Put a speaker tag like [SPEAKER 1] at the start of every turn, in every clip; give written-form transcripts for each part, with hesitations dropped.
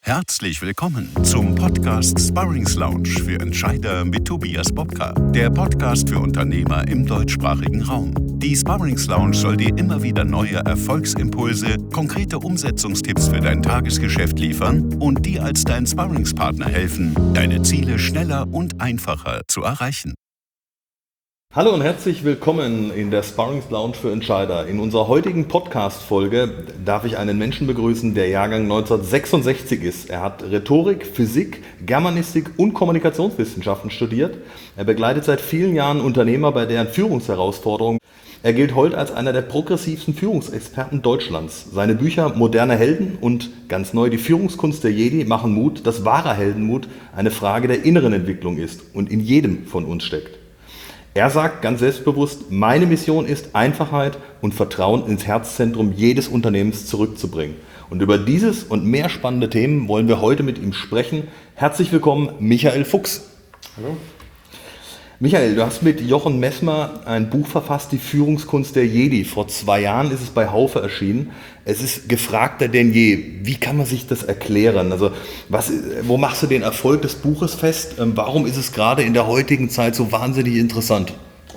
[SPEAKER 1] Herzlich willkommen zum Podcast Sparrings Lounge für Entscheider mit Tobias Bobka, der Podcast für Unternehmer im deutschsprachigen Raum. Die Sparrings Lounge soll dir immer wieder neue Erfolgsimpulse, konkrete Umsetzungstipps für dein Tagesgeschäft liefern und dir als dein Sparringspartner helfen, deine Ziele schneller und einfacher zu erreichen.
[SPEAKER 2] Hallo und herzlich willkommen in der Sparrings Lounge für Entscheider. In unserer heutigen Podcast-Folge darf ich einen Menschen begrüßen, der Jahrgang 1966 ist. Er hat Rhetorik, Physik, Germanistik und Kommunikationswissenschaften studiert. Er begleitet seit vielen Jahren Unternehmer bei deren Führungsherausforderungen. Er gilt heute als einer der progressivsten Führungsexperten Deutschlands. Seine Bücher Moderne Helden und ganz neu Die Führungskunst der Jedi machen Mut, dass wahrer Heldenmut eine Frage der inneren Entwicklung ist und in jedem von uns steckt. Er sagt ganz selbstbewusst, meine Mission ist, Einfachheit und Vertrauen ins Herzzentrum jedes Unternehmens zurückzubringen. Und über dieses und mehr spannende Themen wollen wir heute mit ihm sprechen. Herzlich willkommen, Michael Fuchs.
[SPEAKER 3] Hallo.
[SPEAKER 2] Michael, du hast mit Jochen Messmer ein Buch verfasst, Die Führungskunst der Jedi. Vor 2 Jahren ist es bei Haufe erschienen. Es ist gefragter denn je. Wie kann man sich das erklären? Also, wo machst du den Erfolg des Buches fest? Warum ist es gerade in der heutigen Zeit so wahnsinnig interessant?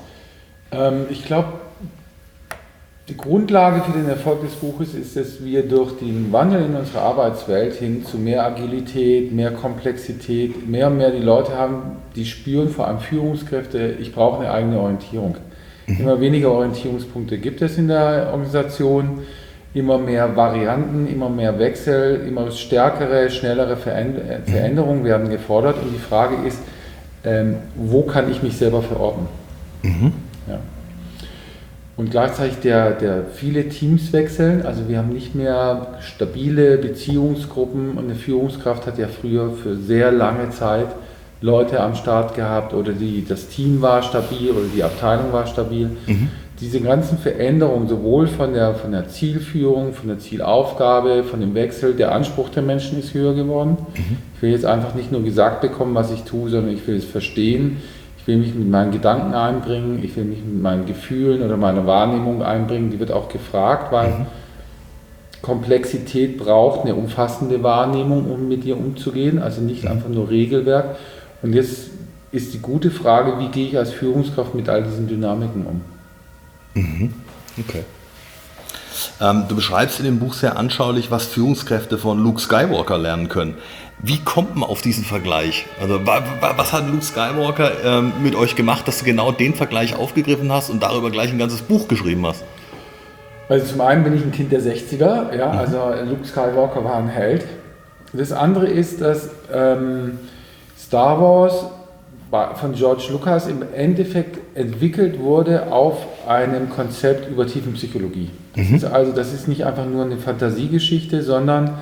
[SPEAKER 3] Ich glaube, die Grundlage für den Erfolg des Buches ist, dass wir durch den Wandel in unserer Arbeitswelt hin zu mehr Agilität, mehr Komplexität, mehr und mehr die Leute haben, die spüren, vor allem Führungskräfte, ich brauche eine eigene Orientierung. Immer weniger Orientierungspunkte gibt es in der Organisation, immer mehr Varianten, immer mehr Wechsel, immer stärkere, schnellere Veränderungen werden gefordert und die Frage ist, wo kann ich mich selber verorten? Ja. Und gleichzeitig der viele Teams wechseln, also wir haben nicht mehr stabile Beziehungsgruppen und eine Führungskraft hat ja früher für sehr lange Zeit Leute am Start gehabt oder das Team war stabil oder die Abteilung war stabil. Diese ganzen Veränderungen, sowohl von der Zielführung, von der Zielaufgabe, von dem Wechsel, der Anspruch der Menschen ist höher geworden. Ich will jetzt einfach nicht nur gesagt bekommen, was ich tue, sondern ich will es verstehen. Ich will mich mit meinen Gedanken einbringen, ich will mich mit meinen Gefühlen oder meiner Wahrnehmung einbringen. Die wird auch gefragt, weil Komplexität braucht eine umfassende Wahrnehmung, um mit ihr umzugehen, also nicht einfach nur Regelwerk. Und jetzt ist die gute Frage, wie gehe ich als Führungskraft mit all diesen Dynamiken um?
[SPEAKER 2] Okay. Du beschreibst in dem Buch sehr anschaulich, was Führungskräfte von Luke Skywalker lernen können. Wie kommt man auf diesen Vergleich? Also was hat Luke Skywalker mit euch gemacht, dass du genau den Vergleich aufgegriffen hast und darüber gleich ein ganzes Buch geschrieben hast?
[SPEAKER 3] Also zum einen bin ich ein Kind der 60er, ja, also Luke Skywalker war ein Held. Das andere ist, dass Star Wars von George Lucas im Endeffekt entwickelt wurde auf einem Konzept über Tiefenpsychologie. Das ist nicht einfach nur eine Fantasiegeschichte, sondern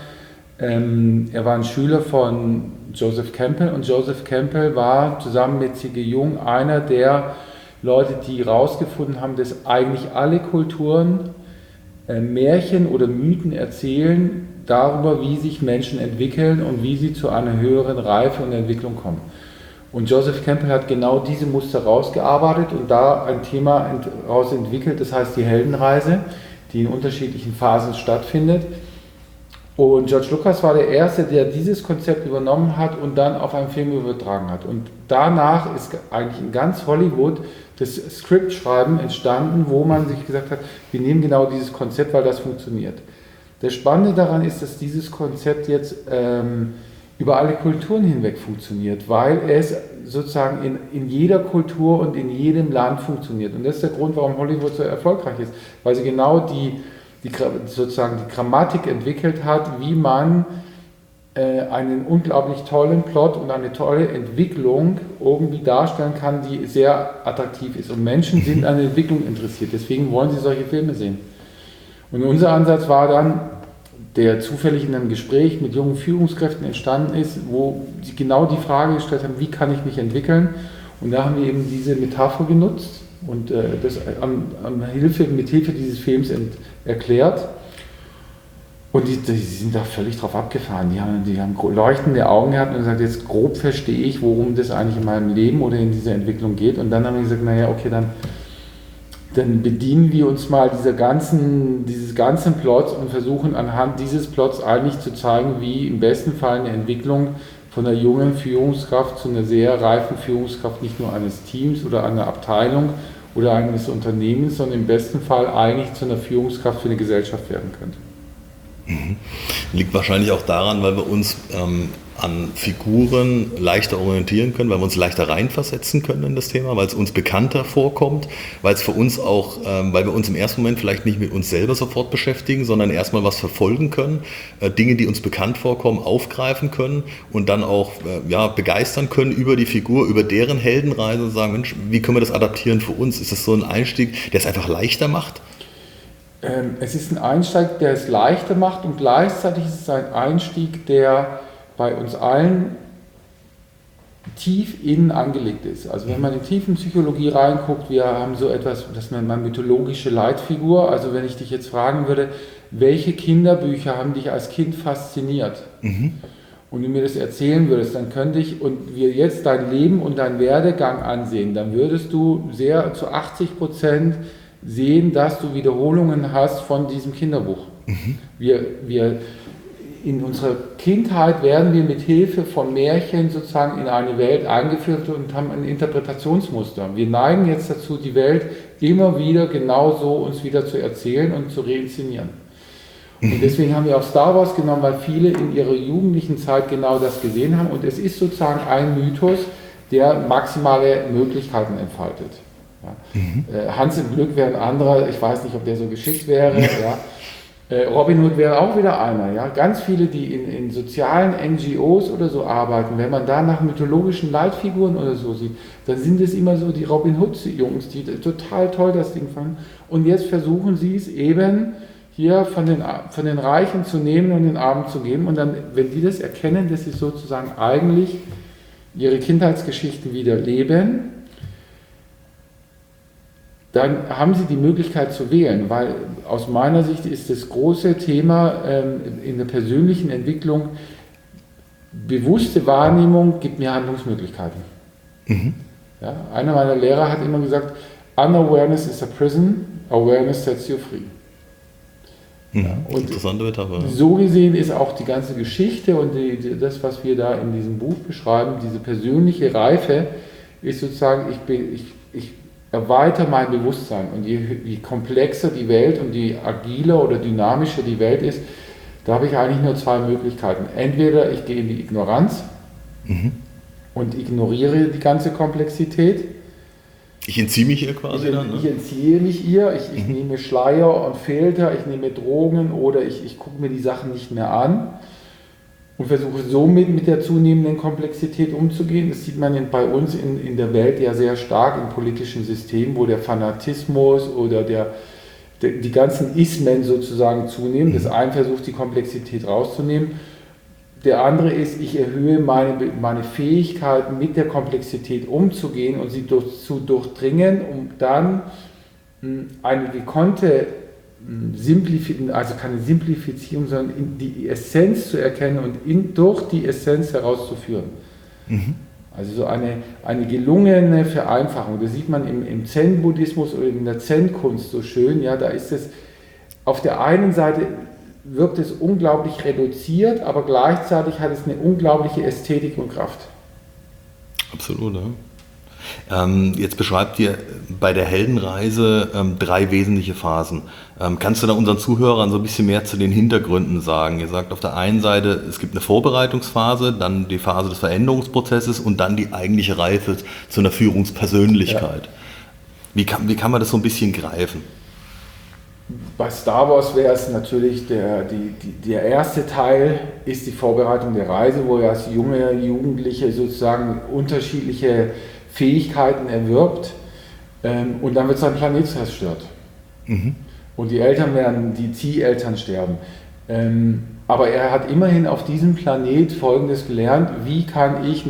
[SPEAKER 3] er war ein Schüler von Joseph Campbell und Joseph Campbell war zusammen mit C.G. Jung einer der Leute, die herausgefunden haben, dass eigentlich alle Kulturen Märchen oder Mythen erzählen darüber, wie sich Menschen entwickeln und wie sie zu einer höheren Reife und Entwicklung kommen. Und Joseph Campbell hat genau diese Muster rausgearbeitet und da ein Thema daraus entwickelt, das heißt die Heldenreise, die in unterschiedlichen Phasen stattfindet. Und George Lucas war der Erste, der dieses Konzept übernommen hat und dann auf einen Film übertragen hat. Und danach ist eigentlich in ganz Hollywood das Scriptschreiben entstanden, wo man sich gesagt hat, wir nehmen genau dieses Konzept, weil das funktioniert. Das Spannende daran ist, dass dieses Konzept jetzt über alle Kulturen hinweg funktioniert, weil es sozusagen in jeder Kultur und in jedem Land funktioniert. Und das ist der Grund, warum Hollywood so erfolgreich ist, weil sie genau die Grammatik entwickelt hat, wie man einen unglaublich tollen Plot und eine tolle Entwicklung irgendwie darstellen kann, die sehr attraktiv ist. Und Menschen sind an der Entwicklung interessiert, deswegen wollen sie solche Filme sehen. Und unser Ansatz war dann, der zufällig in einem Gespräch mit jungen Führungskräften entstanden ist, wo sie genau die Frage gestellt haben, wie kann ich mich entwickeln? Und da haben wir eben diese Metapher genutzt und das mit Hilfe dieses Films erklärt. Und die sind da völlig drauf abgefahren. Die haben leuchtende Augen gehabt und gesagt, jetzt grob verstehe ich, worum das eigentlich in meinem Leben oder in dieser Entwicklung geht. Und dann haben wir gesagt, naja, okay, dann dann bedienen wir uns mal dieses ganzen Plots und versuchen anhand dieses Plots eigentlich zu zeigen, wie im besten Fall eine Entwicklung von einer jungen Führungskraft zu einer sehr reifen Führungskraft nicht nur eines Teams oder einer Abteilung oder eines Unternehmens, sondern im besten Fall eigentlich zu einer Führungskraft für eine Gesellschaft werden könnte.
[SPEAKER 2] Liegt wahrscheinlich auch daran, weil wir uns an Figuren leichter orientieren können, weil wir uns leichter reinversetzen können in das Thema, weil es uns bekannter vorkommt, weil es für uns auch, weil wir uns im ersten Moment vielleicht nicht mit uns selber sofort beschäftigen, sondern erstmal was verfolgen können, Dinge, die uns bekannt vorkommen, aufgreifen können und dann auch begeistern können über die Figur, über deren Heldenreise und sagen, Mensch, wie können wir das adaptieren für uns? Ist das so ein Einstieg, der es einfach leichter macht?
[SPEAKER 3] Es ist ein Einstieg, der es leichter macht und gleichzeitig ist es ein Einstieg, der bei uns allen tief innen angelegt ist. Also wenn man in die tiefen Psychologie reinguckt, wir haben so etwas, das nennt man mythologische Leitfigur. Also wenn ich dich jetzt fragen würde, welche Kinderbücher haben dich als Kind fasziniert? Und du mir das erzählen würdest, dann könnte ich, und wir jetzt dein Leben und deinen Werdegang ansehen, dann würdest du sehr zu 80% sehen, dass du Wiederholungen hast von diesem Kinderbuch. Wir in unserer Kindheit werden wir mit Hilfe von Märchen sozusagen in eine Welt eingeführt und haben ein Interpretationsmuster. Wir neigen jetzt dazu, die Welt immer wieder genauso uns wieder zu erzählen und zu reinszenieren. Und deswegen haben wir auch Star Wars genommen, weil viele in ihrer jugendlichen Zeit genau das gesehen haben. Und es ist sozusagen ein Mythos, der maximale Möglichkeiten entfaltet. Ja. Hans im Glück wäre ein anderer, ich weiß nicht, ob der so geschickt wäre. Ja. Robin Hood wäre auch wieder einer. Ja. Ganz viele, die in sozialen NGOs oder so arbeiten, wenn man da nach mythologischen Leitfiguren oder so sieht, dann sind es immer so die Robin Hood-Jungs, die total toll das Ding fanden. Und jetzt versuchen sie es eben hier von den Reichen zu nehmen und den Armen zu geben. Und dann, wenn die das erkennen, dass sie sozusagen eigentlich ihre Kindheitsgeschichten wieder leben, dann haben sie die Möglichkeit zu wählen, weil aus meiner Sicht ist das große Thema in der persönlichen Entwicklung, bewusste Wahrnehmung gibt mir Handlungsmöglichkeiten. Ja, einer meiner Lehrer hat immer gesagt, unawareness is a prison, awareness sets you free. Ja, und interessante Metapher. So gesehen ist auch die ganze Geschichte und das, was wir da in diesem Buch beschreiben, diese persönliche Reife, ist sozusagen, ich erweitere mein Bewusstsein. Und je komplexer die Welt und je agiler oder dynamischer die Welt ist, da habe ich eigentlich nur zwei Möglichkeiten. Entweder ich gehe in die Ignoranz und ignoriere die ganze Komplexität.
[SPEAKER 2] Ich entziehe mich ihr quasi dann?
[SPEAKER 3] Ich entziehe mich ihr, ich nehme Schleier und Filter, ich nehme Drogen oder ich gucke mir die Sachen nicht mehr an und versuche somit mit der zunehmenden Komplexität umzugehen. Das sieht man bei uns in der Welt ja sehr stark im politischen System, wo der Fanatismus oder die ganzen Ismen sozusagen zunehmen. Das eine versucht, die Komplexität rauszunehmen. Der andere ist, ich erhöhe meine Fähigkeit, mit der Komplexität umzugehen und sie zu durchdringen, um dann eine gekonnte also keine Simplifizierung, sondern die Essenz zu erkennen und durch die Essenz herauszuführen. Also so eine gelungene Vereinfachung. Das sieht man im Zen-Buddhismus oder in der Zen-Kunst so schön. Ja, da ist es auf der einen Seite wirkt es unglaublich reduziert, aber gleichzeitig hat es eine unglaubliche Ästhetik und Kraft.
[SPEAKER 2] Absolut, ja. Jetzt beschreibt ihr bei der Heldenreise 3 wesentliche Phasen. Kannst du da unseren Zuhörern so ein bisschen mehr zu den Hintergründen sagen? Ihr sagt auf der einen Seite, es gibt eine Vorbereitungsphase, dann die Phase des Veränderungsprozesses und dann die eigentliche Reife zu einer Führungspersönlichkeit. Ja. Wie kann man das so ein bisschen greifen?
[SPEAKER 3] Bei Star Wars wäre es natürlich, der erste Teil ist die Vorbereitung der Reise, wo er als Jugendliche sozusagen unterschiedliche Fähigkeiten erwirbt und dann wird sein Planet zerstört. Und die Zieheltern sterben. Aber er hat immerhin auf diesem Planet Folgendes gelernt: Wie kann ich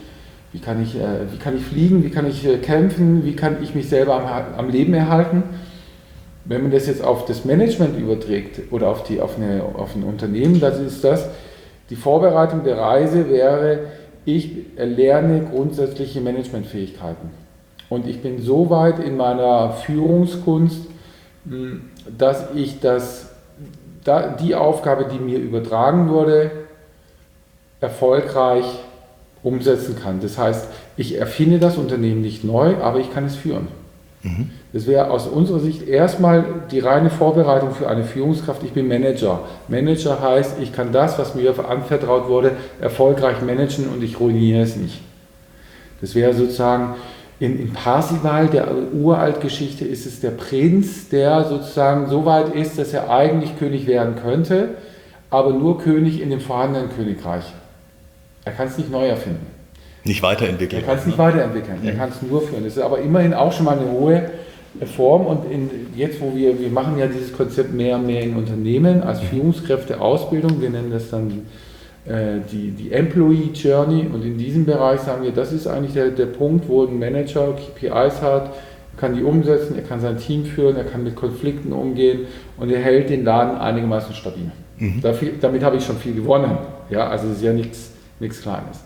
[SPEAKER 3] fliegen, wie kann ich kämpfen, wie kann ich mich selber am Leben erhalten? Wenn man das jetzt auf das Management überträgt oder auf ein Unternehmen, das ist die Vorbereitung der Reise wäre, ich erlerne grundsätzliche Managementfähigkeiten. Und ich bin so weit in meiner Führungskunst, dass ich die Aufgabe, die mir übertragen wurde, erfolgreich umsetzen kann. Das heißt, ich erfinde das Unternehmen nicht neu, aber ich kann es führen. Das wäre aus unserer Sicht erstmal die reine Vorbereitung für eine Führungskraft. Ich bin Manager. Manager heißt, ich kann das, was mir anvertraut wurde, erfolgreich managen und ich ruiniere es nicht. Das wäre sozusagen in Parsival, der Uraltgeschichte, ist es der Prinz, der sozusagen so weit ist, dass er eigentlich König werden könnte, aber nur König in dem vorhandenen Königreich. Er kann es nicht neu erfinden.
[SPEAKER 2] Nicht weiterentwickeln.
[SPEAKER 3] Er kann es nicht weiterentwickeln, er kann es nur führen. Das ist aber immerhin auch schon mal eine hohe Form und jetzt, wo wir machen ja dieses Konzept mehr und mehr in Unternehmen als Führungskräfteausbildung, wir nennen das dann die Employee Journey und in diesem Bereich sagen wir, das ist eigentlich der Punkt, wo ein Manager KPIs hat, kann die umsetzen, er kann sein Team führen, er kann mit Konflikten umgehen und er hält den Laden einigermaßen stabil. Damit habe ich schon viel gewonnen, ja, also es ist ja nichts Kleines.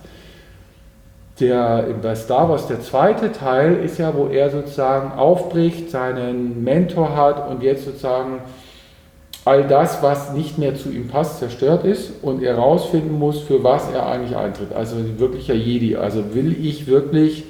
[SPEAKER 3] Bei Star Wars, der zweite Teil ist ja, wo er sozusagen aufbricht, seinen Mentor hat und jetzt sozusagen all das, was nicht mehr zu ihm passt, zerstört ist und er herausfinden muss, für was er eigentlich eintritt. Also ein wirklicher Jedi. Also will ich wirklich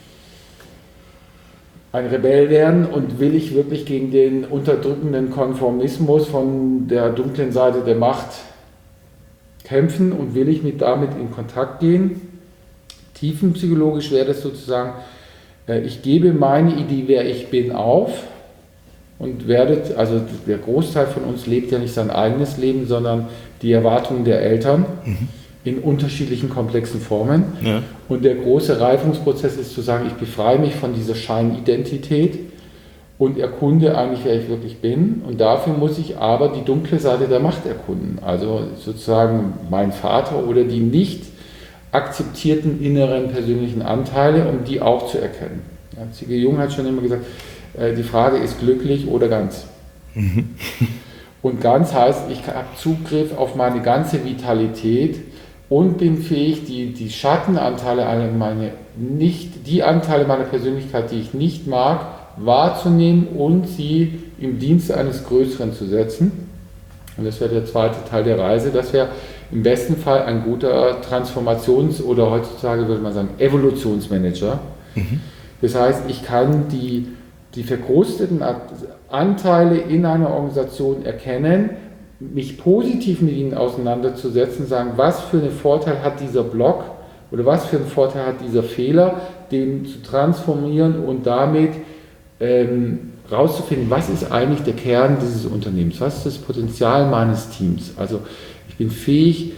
[SPEAKER 3] ein Rebell werden und will ich wirklich gegen den unterdrückenden Konformismus von der dunklen Seite der Macht kämpfen und will ich damit in Kontakt gehen? Tiefenpsychologisch wäre das sozusagen, ich gebe meine Idee, wer ich bin, auf und also der Großteil von uns lebt ja nicht sein eigenes Leben, sondern die Erwartungen der Eltern in unterschiedlichen komplexen Formen. Ja. Und der große Reifungsprozess ist zu sagen, ich befreie mich von dieser Scheinidentität und erkunde eigentlich, wer ich wirklich bin. Und dafür muss ich aber die dunkle Seite der Macht erkunden. Also sozusagen mein Vater oder die nicht akzeptierten inneren persönlichen Anteile, um die auch zu erkennen. Ja, C.G. Jung hat schon immer gesagt, die Frage ist glücklich oder ganz. Und ganz heißt, ich habe Zugriff auf meine ganze Vitalität und bin fähig, die Schattenanteile, die Anteile meiner Persönlichkeit, die ich nicht mag, wahrzunehmen und sie im Dienst eines Größeren zu setzen. Und das wäre der zweite Teil der Reise. Das wäre im besten Fall ein guter oder heutzutage würde man sagen Evolutionsmanager. Das heißt, ich kann die verkrusteten Anteile in einer Organisation erkennen, mich positiv mit ihnen auseinanderzusetzen, sagen, was für einen Vorteil hat dieser Block oder was für einen Vorteil hat dieser Fehler, den zu transformieren und damit rauszufinden, was ist eigentlich der Kern dieses Unternehmens, was ist das Potenzial meines Teams. Also ich bin fähig,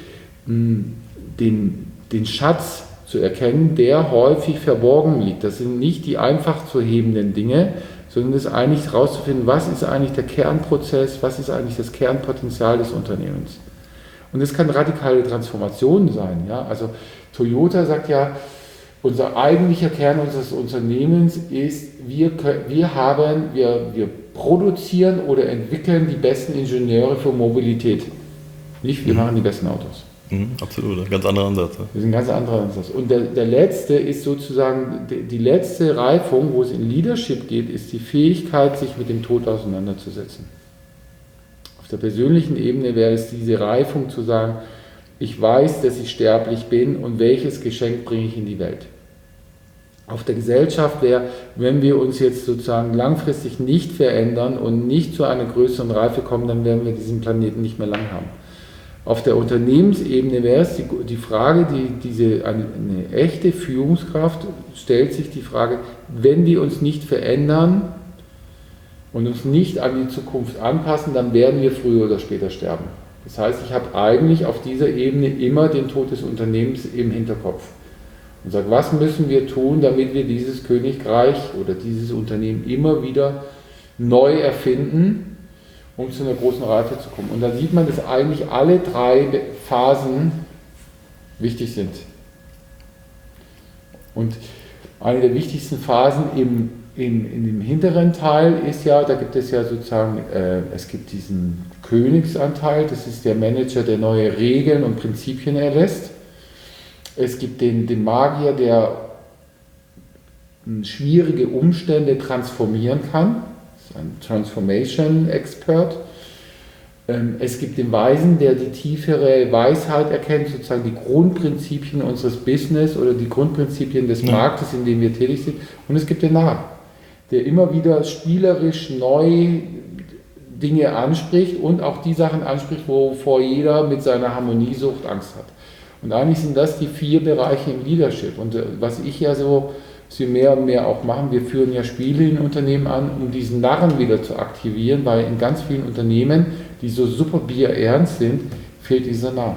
[SPEAKER 3] den Schatz zu erkennen, der häufig verborgen liegt. Das sind nicht die einfach zu hebenden Dinge, sondern das eigentlich herauszufinden, was ist eigentlich der Kernprozess, was ist eigentlich das Kernpotenzial des Unternehmens. Und das kann radikale Transformation sein. Ja? Also Toyota sagt ja, unser eigentlicher Kern unseres Unternehmens ist, wir produzieren oder entwickeln die besten Ingenieure für Mobilität. Nicht, wir machen die besten Autos.
[SPEAKER 2] Absolut, ein ganz anderer Ansatz. Ja.
[SPEAKER 3] Das ist ein ganz anderer Ansatz. Und der letzte ist sozusagen, die letzte Reifung, wo es in Leadership geht, ist die Fähigkeit, sich mit dem Tod auseinanderzusetzen. Auf der persönlichen Ebene wäre es diese Reifung zu sagen, ich weiß, dass ich sterblich bin und welches Geschenk bringe ich in die Welt. Auf der Gesellschaft wäre, wenn wir uns jetzt sozusagen langfristig nicht verändern und nicht zu einer größeren Reife kommen, dann werden wir diesen Planeten nicht mehr lang haben. Auf der Unternehmensebene wäre es die Frage, eine echte Führungskraft stellt sich die Frage, wenn wir uns nicht verändern und uns nicht an die Zukunft anpassen, dann werden wir früher oder später sterben. Das heißt, ich habe eigentlich auf dieser Ebene immer den Tod des Unternehmens im Hinterkopf und sage, was müssen wir tun, damit wir dieses Königreich oder dieses Unternehmen immer wieder neu erfinden, um zu einer großen Reife zu kommen. Und da sieht man, dass eigentlich alle drei Phasen wichtig sind. Und eine der wichtigsten Phasen in dem hinteren Teil ist ja, da gibt es ja sozusagen, es gibt diesen Königsanteil, das ist der Manager, der neue Regeln und Prinzipien erlässt. Es gibt den Magier, der schwierige Umstände transformieren kann. Das ist ein Transformation Expert. Es gibt den Weisen, der die tiefere Weisheit erkennt, sozusagen die Grundprinzipien unseres Business oder die Grundprinzipien des Marktes, in dem wir tätig sind. Und es gibt den Narr, der immer wieder spielerisch neu Dinge anspricht und auch die Sachen anspricht, wovor jeder mit seiner Harmoniesucht Angst hat. Und eigentlich sind das die 4 Bereiche im Leadership. Und was ich ja so, was wir mehr und mehr auch machen, wir führen ja Spiele in Unternehmen an, um diesen Narren wieder zu aktivieren, weil in ganz vielen Unternehmen, die so super bierernst sind, fehlt dieser Narr.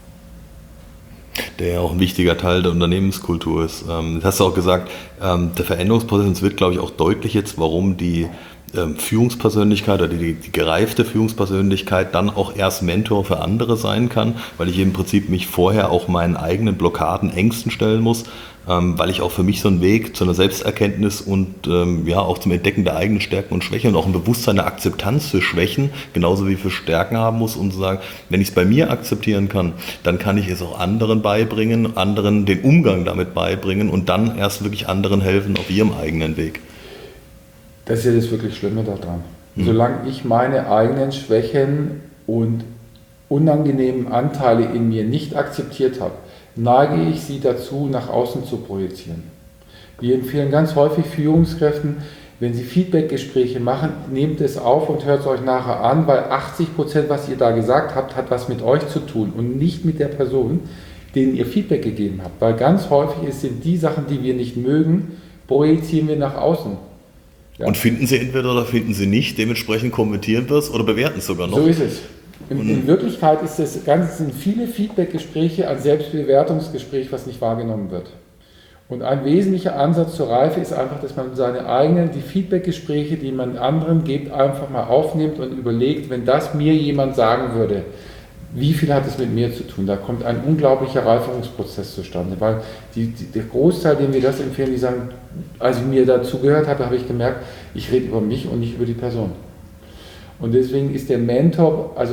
[SPEAKER 2] Der ja auch ein wichtiger Teil der Unternehmenskultur ist. Das hast du auch gesagt, der Veränderungsprozess, es wird, glaube ich, auch deutlich jetzt, warum die Führungspersönlichkeit oder die gereifte Führungspersönlichkeit dann auch erst Mentor für andere sein kann, weil ich im Prinzip mich vorher auch meinen eigenen Blockaden, Ängsten stellen muss, weil ich auch für mich so einen Weg zu einer Selbsterkenntnis und auch zum Entdecken der eigenen Stärken und Schwächen und auch ein Bewusstsein der Akzeptanz für Schwächen, genauso wie für Stärken haben muss, und zu sagen, wenn ich es bei mir akzeptieren kann, dann kann ich es auch anderen beibringen, anderen den Umgang damit beibringen und dann erst wirklich anderen helfen auf ihrem eigenen Weg.
[SPEAKER 3] Das ist ja das wirklich Schlimme daran. Solange ich meine eigenen Schwächen und unangenehmen Anteile in mir nicht akzeptiert habe, neige ich sie dazu, nach außen zu projizieren. Wir empfehlen ganz häufig Führungskräften, wenn sie Feedbackgespräche machen, nehmt es auf und hört es euch nachher an, weil 80%, was ihr da gesagt habt, hat was mit euch zu tun und nicht mit der Person, denen ihr Feedback gegeben habt. Weil ganz häufig sind die Sachen, die wir nicht mögen, projizieren wir nach außen. Ja.
[SPEAKER 2] Und finden Sie entweder oder finden Sie nicht, dementsprechend kommentieren wir es oder bewerten es sogar noch.
[SPEAKER 3] So ist es. In Wirklichkeit ist das Ganze, sind viele Feedbackgespräche ein Selbstbewertungsgespräch, was nicht wahrgenommen wird. Und ein wesentlicher Ansatz zur Reife ist einfach, dass man seine eigenen, die Feedbackgespräche, die man anderen gibt, einfach mal aufnimmt und überlegt, wenn das mir jemand sagen würde, wie viel hat es mit mir zu tun? Da kommt ein unglaublicher Reiferungsprozess zustande, weil der Großteil, dem wir das empfehlen, die sagen, als ich mir dazu gehört habe, habe ich gemerkt, ich rede über mich und nicht über die Person. Und deswegen ist der Mentor, also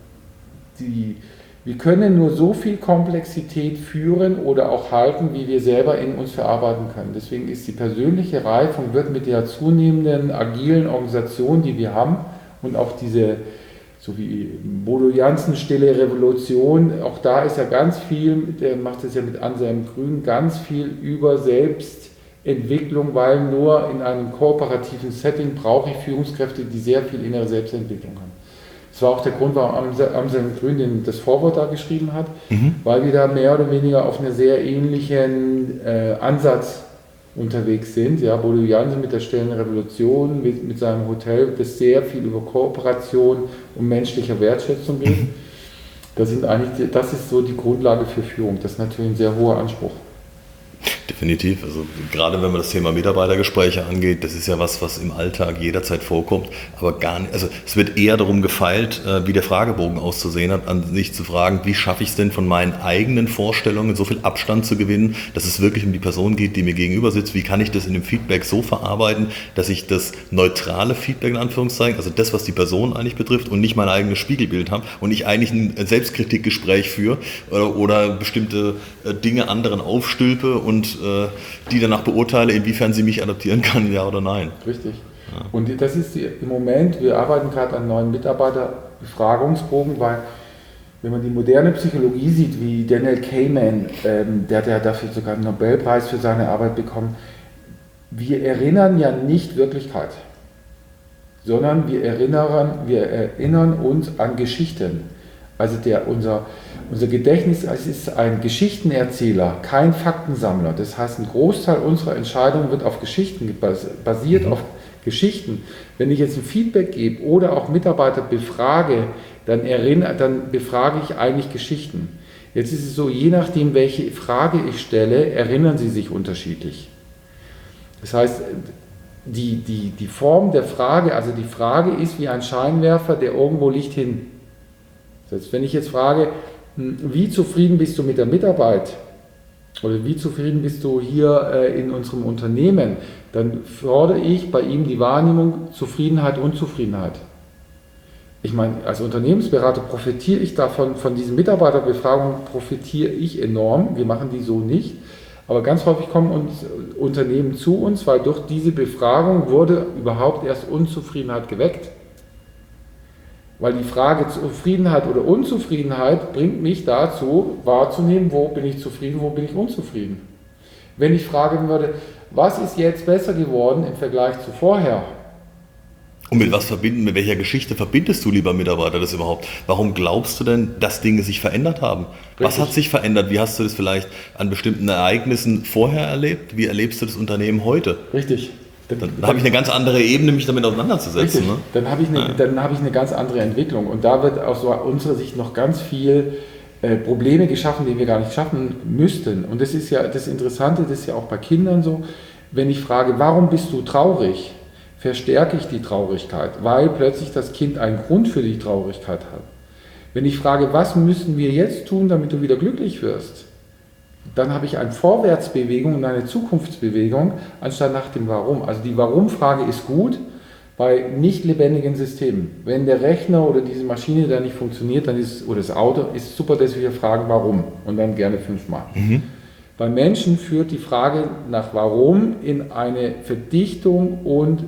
[SPEAKER 3] wir können nur so viel Komplexität führen oder auch halten, wie wir selber in uns verarbeiten können. Deswegen ist die persönliche Reifung, wird mit der zunehmenden agilen Organisation, die wir haben, und auch diese, so wie Bodo Jansen, Stille Revolution, auch da ist ja ganz viel, der macht es ja mit Anselm Grün, ganz viel über Selbstentwicklung, weil nur in einem kooperativen Setting brauche ich Führungskräfte, die sehr viel innere Selbstentwicklung haben. Das war auch der Grund, warum Anselm Grün das Vorwort da geschrieben hat, weil wir da mehr oder weniger auf einen sehr ähnlichen Ansatz unterwegs sind. Ja, Bodo Jansen mit der Stillen Revolution, mit seinem Hotel, das sehr viel über Kooperation und menschlicher Wertschätzung geht. Das ist so die Grundlage für Führung. Das ist natürlich ein sehr hoher Anspruch.
[SPEAKER 2] Definitiv. Also gerade wenn man das Thema Mitarbeitergespräche angeht, das ist ja was im Alltag jederzeit vorkommt, aber gar nicht. Also es wird eher darum gefeilt, wie der Fragebogen auszusehen hat, an sich zu fragen, wie schaffe ich es denn von meinen eigenen Vorstellungen so viel Abstand zu gewinnen, dass es wirklich um die Person geht, die mir gegenüber sitzt. Wie kann ich das in dem Feedback so verarbeiten, dass ich das neutrale Feedback in Anführungszeichen, also das, was die Person eigentlich betrifft und nicht mein eigenes Spiegelbild habe und ich eigentlich ein Selbstkritikgespräch führe oder bestimmte Dinge anderen aufstülpe und die danach beurteile, inwiefern sie mich adaptieren kann, ja oder nein.
[SPEAKER 3] Richtig. Ja. Und das ist im Moment, wir arbeiten gerade an neuen Mitarbeiterbefragungsbogen, weil wenn man die moderne Psychologie sieht, wie Daniel Kahneman, der hat ja dafür sogar einen Nobelpreis für seine Arbeit bekommen, wir erinnern ja nicht Wirklichkeit, sondern wir erinnern uns an Geschichten. Also unser Gedächtnis ist ein Geschichtenerzähler, kein Faktensammler. Das heißt, ein Großteil unserer Entscheidungen wird auf Geschichten basiert, auf Geschichten. Wenn ich jetzt ein Feedback gebe oder auch Mitarbeiter befrage, dann befrage ich eigentlich Geschichten. Jetzt ist es so, je nachdem, welche Frage ich stelle, erinnern sie sich unterschiedlich. Das heißt, die Form der Frage, also die Frage ist wie ein Scheinwerfer, der irgendwo Licht hin. Das heißt, wenn ich jetzt frage, wie zufrieden bist du mit der Mitarbeit oder wie zufrieden bist du hier in unserem Unternehmen, dann fordere ich bei ihm die Wahrnehmung Zufriedenheit, Unzufriedenheit. Ich meine, als Unternehmensberater profitiere ich davon, von diesen Mitarbeiterbefragungen profitiere ich enorm, wir machen die so nicht, Aber ganz häufig kommen uns Unternehmen zu uns, weil durch diese Befragung wurde überhaupt erst Unzufriedenheit geweckt. Weil die Frage Zufriedenheit oder Unzufriedenheit bringt mich dazu, wahrzunehmen, wo bin ich zufrieden, wo bin ich unzufrieden. Wenn ich fragen würde, was ist jetzt besser geworden im Vergleich zu vorher?
[SPEAKER 2] Und mit welcher Geschichte verbindest du, lieber Mitarbeiter, das überhaupt? Warum glaubst du denn, dass Dinge sich verändert haben?
[SPEAKER 3] Richtig.
[SPEAKER 2] Was hat sich verändert? Wie hast du das vielleicht an bestimmten Ereignissen vorher erlebt? Wie erlebst du das Unternehmen heute?
[SPEAKER 3] Richtig.
[SPEAKER 2] Dann habe ich eine ganz andere Ebene, mich damit auseinanderzusetzen. Ne?
[SPEAKER 3] Dann habe ich eine ganz andere Entwicklung. Und da wird aus unserer Sicht noch ganz viel Probleme geschaffen, die wir gar nicht schaffen müssten. Und das ist ja das Interessante, das ist ja auch bei Kindern so, wenn ich frage, warum bist du traurig, verstärke ich die Traurigkeit, weil plötzlich das Kind einen Grund für die Traurigkeit hat. Wenn ich frage, was müssen wir jetzt tun, damit du wieder glücklich wirst, dann habe ich eine Vorwärtsbewegung und eine Zukunftsbewegung, anstatt nach dem Warum. Also die Warum-Frage ist gut bei nicht lebendigen Systemen. Wenn der Rechner oder diese Maschine da nicht funktioniert, oder das Auto, ist super, dass wir fragen, warum, und dann gerne 5-mal. Bei Menschen führt die Frage nach Warum in eine Verdichtung und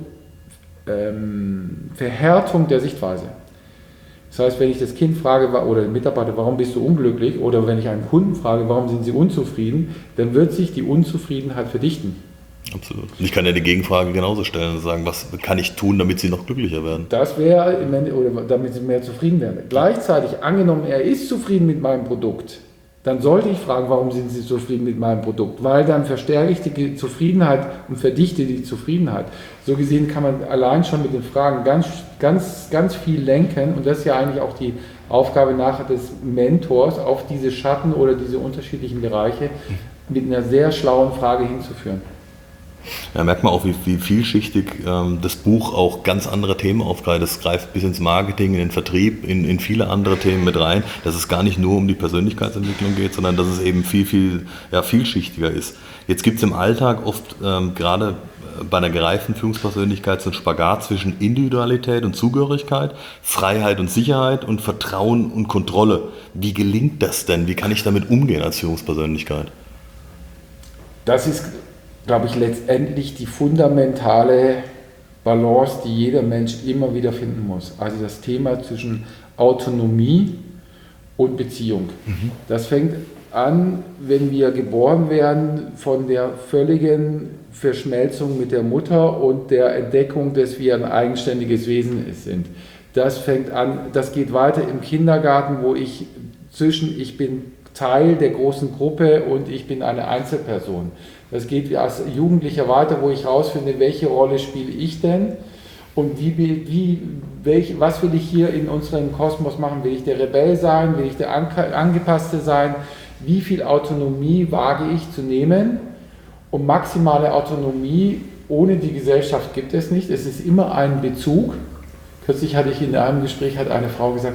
[SPEAKER 3] Verhärtung der Sichtweise. Das heißt, wenn ich das Kind frage oder den Mitarbeiter, warum bist du unglücklich, oder wenn ich einen Kunden frage, warum sind sie unzufrieden, dann wird sich die Unzufriedenheit verdichten.
[SPEAKER 2] Absolut. Und ich kann ja die Gegenfrage genauso stellen und sagen, was kann ich tun, damit sie noch glücklicher werden?
[SPEAKER 3] Das wäre, oder damit sie mehr zufrieden werden. Gleichzeitig, angenommen, er ist zufrieden mit meinem Produkt, dann sollte ich fragen, warum sind Sie zufrieden mit meinem Produkt? Weil dann verstärke ich die Zufriedenheit und verdichte die Zufriedenheit. So gesehen kann man allein schon mit den Fragen ganz viel lenken, und das ist ja eigentlich auch die Aufgabe nachher des Mentors, auf diese Schatten oder diese unterschiedlichen Bereiche mit einer sehr schlauen Frage hinzuführen.
[SPEAKER 2] Ja, merkt man auch, wie vielschichtig das Buch auch ganz andere Themen aufgreift. Es greift bis ins Marketing, in den Vertrieb, in viele andere Themen mit rein, dass es gar nicht nur um die Persönlichkeitsentwicklung geht, sondern dass es eben viel vielschichtiger ist. Jetzt gibt es im Alltag oft, gerade bei einer gereiften Führungspersönlichkeit, so einen Spagat zwischen Individualität und Zugehörigkeit, Freiheit und Sicherheit und Vertrauen und Kontrolle. Wie gelingt das denn? Wie kann ich damit umgehen als Führungspersönlichkeit?
[SPEAKER 3] Das ist, glaube ich, letztendlich die fundamentale Balance, die jeder Mensch immer wieder finden muss. Also das Thema zwischen Autonomie und Beziehung. Das fängt an, wenn wir geboren werden, von der völligen Verschmelzung mit der Mutter und der Entdeckung, dass wir ein eigenständiges Wesen sind. Das fängt an, das geht weiter im Kindergarten, wo ich bin Teil der großen Gruppe und ich bin eine Einzelperson. Das geht als Jugendlicher weiter, wo ich herausfinde, welche Rolle spiele ich denn und was will ich hier in unserem Kosmos machen? Will ich der Rebell sein? Will ich der Angepasste sein? Wie viel Autonomie wage ich zu nehmen? Und maximale Autonomie ohne die Gesellschaft gibt es nicht. Es ist immer ein Bezug. Kürzlich hatte ich in einem Gespräch, hat eine Frau gesagt,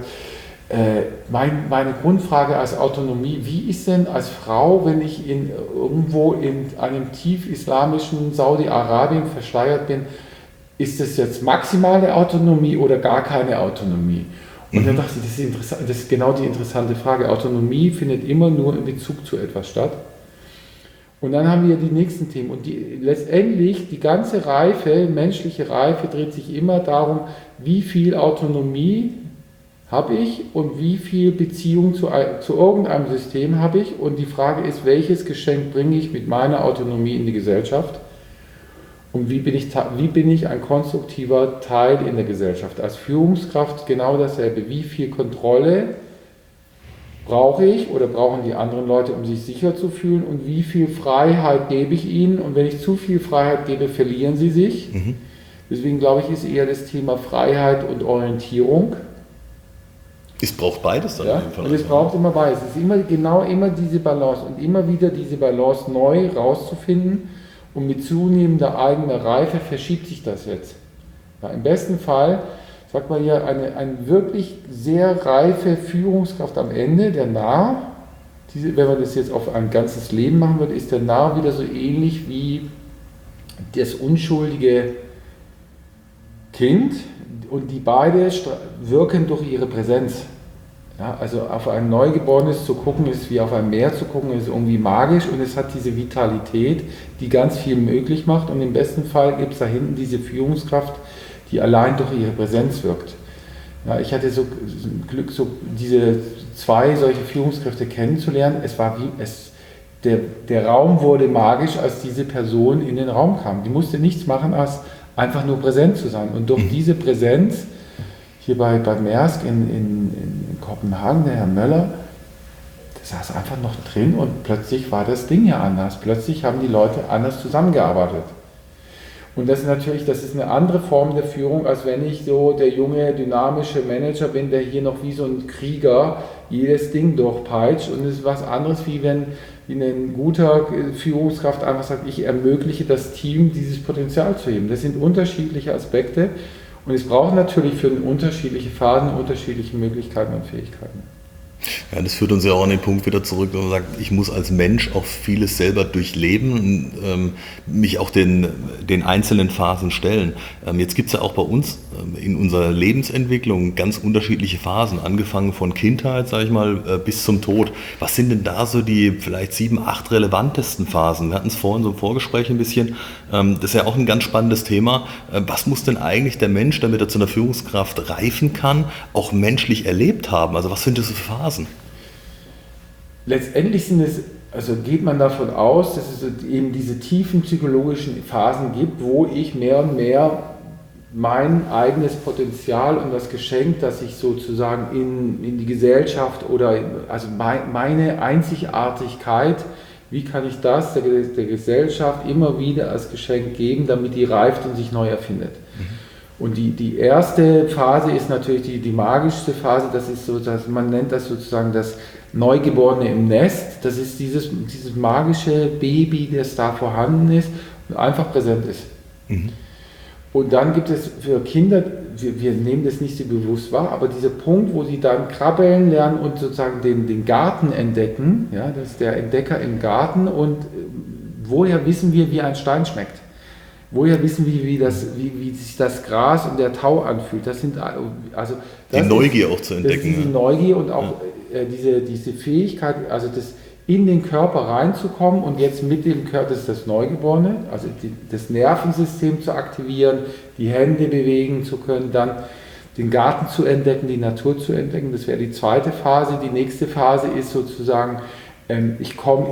[SPEAKER 3] meine Grundfrage als Autonomie, wie ist denn als Frau, wenn ich irgendwo in einem tief islamischen Saudi-Arabien verschleiert bin, ist das jetzt maximale Autonomie oder gar keine Autonomie? Und dann dachte ich, das ist interessant, das ist genau die interessante Frage. Autonomie findet immer nur in Bezug zu etwas statt. Und dann haben wir die nächsten Themen. Und letztendlich die ganze menschliche Reife dreht sich immer darum, wie viel Autonomie habe ich und wie viel Beziehung zu irgendeinem System habe ich. Und die Frage ist, welches Geschenk bringe ich mit meiner Autonomie in die Gesellschaft? Und wie bin ich ein konstruktiver Teil in der Gesellschaft? Als Führungskraft genau dasselbe. Wie viel Kontrolle brauche ich oder brauchen die anderen Leute, um sich sicher zu fühlen? Und wie viel Freiheit gebe ich ihnen? Und wenn ich zu viel Freiheit gebe, verlieren sie sich. Deswegen glaube ich, ist eher das Thema Freiheit und Orientierung.
[SPEAKER 2] Es braucht beides dann.
[SPEAKER 3] Ja, und es braucht immer beides. Es ist immer diese Balance und immer wieder diese Balance neu rauszufinden. Und mit zunehmender eigener Reife verschiebt sich das jetzt. Ja, im besten Fall, sagt man ja, eine wirklich sehr reife Führungskraft am Ende, der Narr, wenn man das jetzt auf ein ganzes Leben machen würde, ist der Narr wieder so ähnlich wie das unschuldige Kind, und die beide wirken durch ihre Präsenz. Ja, also auf ein Neugeborenes zu gucken, ist wie auf ein Meer zu gucken, ist irgendwie magisch und es hat diese Vitalität, die ganz viel möglich macht und im besten Fall gibt es da hinten diese Führungskraft, die allein durch ihre Präsenz wirkt. Ja, ich hatte so Glück, so diese 2 solche Führungskräfte kennenzulernen. Es war wie der Raum wurde magisch, als diese Person in den Raum kam. Die musste nichts machen, als einfach nur präsent zu sein. Und durch diese Präsenz, hier bei Maersk in Kopenhagen, der Herr Möller, der saß einfach noch drin und plötzlich war das Ding ja anders. Plötzlich haben die Leute anders zusammengearbeitet. Und das ist eine andere Form der Führung, als wenn ich so der junge, dynamische Manager bin, der hier noch wie so ein Krieger jedes Ding durchpeitscht. Und es ist was anderes, wie wenn eine gute Führungskraft einfach sagt, ich ermögliche das Team, dieses Potenzial zu heben. Das sind unterschiedliche Aspekte und es braucht natürlich für unterschiedliche Phasen unterschiedliche Möglichkeiten und Fähigkeiten.
[SPEAKER 2] Ja, das führt uns ja auch an den Punkt wieder zurück, wo man sagt, ich muss als Mensch auch vieles selber durchleben und mich auch den einzelnen Phasen stellen. Jetzt gibt es ja auch bei uns in unserer Lebensentwicklung ganz unterschiedliche Phasen, angefangen von Kindheit, sage ich mal, bis zum Tod. Was sind denn da so die vielleicht 7, 8 relevantesten Phasen? Wir hatten es vorhin so im Vorgespräch ein bisschen, das ist ja auch ein ganz spannendes Thema. Was muss denn eigentlich der Mensch, damit er zu einer Führungskraft reifen kann, auch menschlich erlebt haben? Also was sind das für Phasen?
[SPEAKER 3] Letztendlich geht man davon aus, dass es eben diese tiefen psychologischen Phasen gibt, wo ich mehr und mehr mein eigenes Potenzial und das Geschenk, das ich sozusagen in die Gesellschaft also meine Einzigartigkeit, wie kann ich das der Gesellschaft immer wieder als Geschenk geben, damit die reift und sich neu erfindet. Und die erste Phase ist natürlich die magischste Phase, das ist so, man nennt das sozusagen das Neugeborene im Nest, das ist dieses magische Baby, das da vorhanden ist und einfach präsent ist. Mhm. Und dann gibt es für Kinder, wir nehmen das nicht so bewusst wahr, aber dieser Punkt, wo sie dann krabbeln lernen und sozusagen den Garten entdecken, ja, das ist der Entdecker im Garten und woher wissen wir, wie ein Stein schmeckt? Woher wissen wir, wie sich das Gras und der Tau anfühlt? Das sind
[SPEAKER 2] die Neugier auch zu entdecken.
[SPEAKER 3] Das ist die Neugier und auch diese Fähigkeit, also das in den Körper reinzukommen und jetzt mit dem Körper, das ist das Neugeborene, also das Nervensystem zu aktivieren, die Hände bewegen zu können, dann den Garten zu entdecken, die Natur zu entdecken. Das wäre die zweite Phase. Die nächste Phase ist sozusagen, ich komme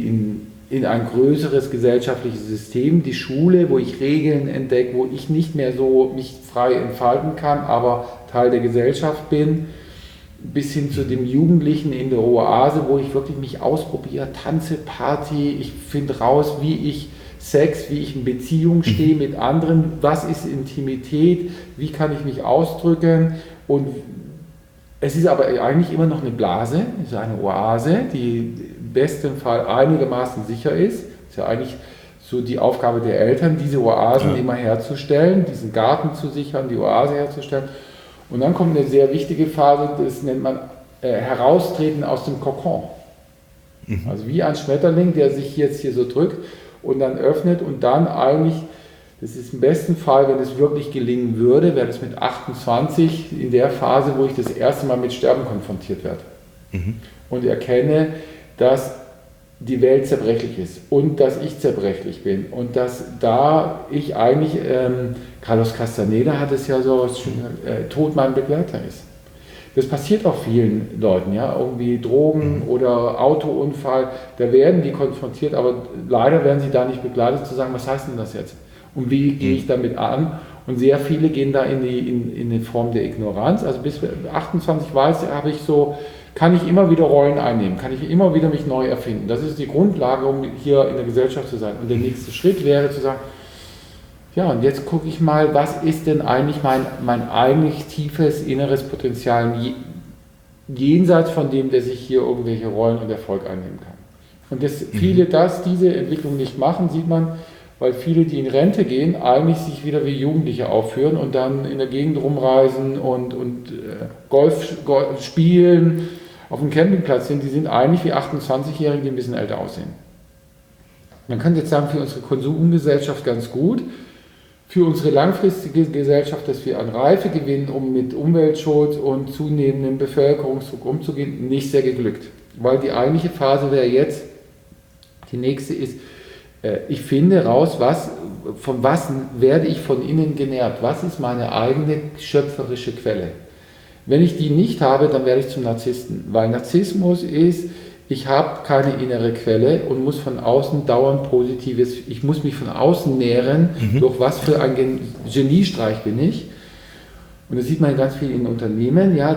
[SPEAKER 3] in ein größeres gesellschaftliches System, die Schule, wo ich Regeln entdecke, wo ich nicht mehr so mich frei entfalten kann, aber Teil der Gesellschaft bin, bis hin zu dem Jugendlichen in der Oase, wo ich wirklich mich ausprobiere, tanze, Party, ich finde raus, wie ich Sex, wie ich in Beziehung stehe mit anderen, was ist Intimität, wie kann ich mich ausdrücken und es ist aber eigentlich immer noch eine Blase, es ist eine Oase, die im besten Fall einigermaßen sicher ist. Das ist ja eigentlich so die Aufgabe der Eltern, diese Oasen immer herzustellen, diesen Garten zu sichern, die Oase herzustellen. Und dann kommt eine sehr wichtige Phase, das nennt man Heraustreten aus dem Kokon. Mhm. Also wie ein Schmetterling, der sich jetzt hier so drückt und dann öffnet und dann eigentlich, das ist im besten Fall, wenn es wirklich gelingen würde, wäre das mit 28 in der Phase, wo ich das erste Mal mit Sterben konfrontiert werde. Mhm. Und erkenne, dass die Welt zerbrechlich ist und dass ich zerbrechlich bin und dass da ich eigentlich, Carlos Castaneda hat es ja so, Tod mein Begleiter ist. Das passiert auch vielen Leuten, ja, irgendwie Drogen oder Autounfall, da werden die konfrontiert, aber leider werden sie da nicht begleitet zu sagen, was heißt denn das jetzt? Und wie gehe ich damit an? Und sehr viele gehen da in eine Form der Ignoranz. Also bis 28 kann ich immer wieder Rollen einnehmen, kann ich immer wieder mich neu erfinden. Das ist die Grundlage, um hier in der Gesellschaft zu sein. Und der nächste Schritt wäre zu sagen, ja, und jetzt gucke ich mal, was ist denn eigentlich mein eigentlich tiefes inneres Potenzial jenseits von dem, der sich hier irgendwelche Rollen und Erfolg einnehmen kann. Und dass viele diese Entwicklung nicht machen, sieht man, weil viele, die in Rente gehen, eigentlich sich wieder wie Jugendliche aufführen und dann in der Gegend rumreisen und Golf spielen, auf dem Campingplatz sind, die sind eigentlich wie 28-Jährige, die ein bisschen älter aussehen. Man kann jetzt sagen, für unsere Konsumgesellschaft ganz gut, für unsere langfristige Gesellschaft, dass wir an Reife gewinnen, um mit Umweltschutz und zunehmendem Bevölkerungsdruck umzugehen, nicht sehr geglückt. Weil die eigentliche Phase wäre jetzt, die nächste ist, ich finde raus, von was werde ich von innen genährt, was ist meine eigene schöpferische Quelle. Wenn ich die nicht habe, dann werde ich zum Narzissten, weil Narzissmus ist, ich habe keine innere Quelle und muss von außen dauernd Positives, ich muss mich von außen nähren, durch was für ein Geniestreich bin ich. Und das sieht man ganz viel in Unternehmen, ja,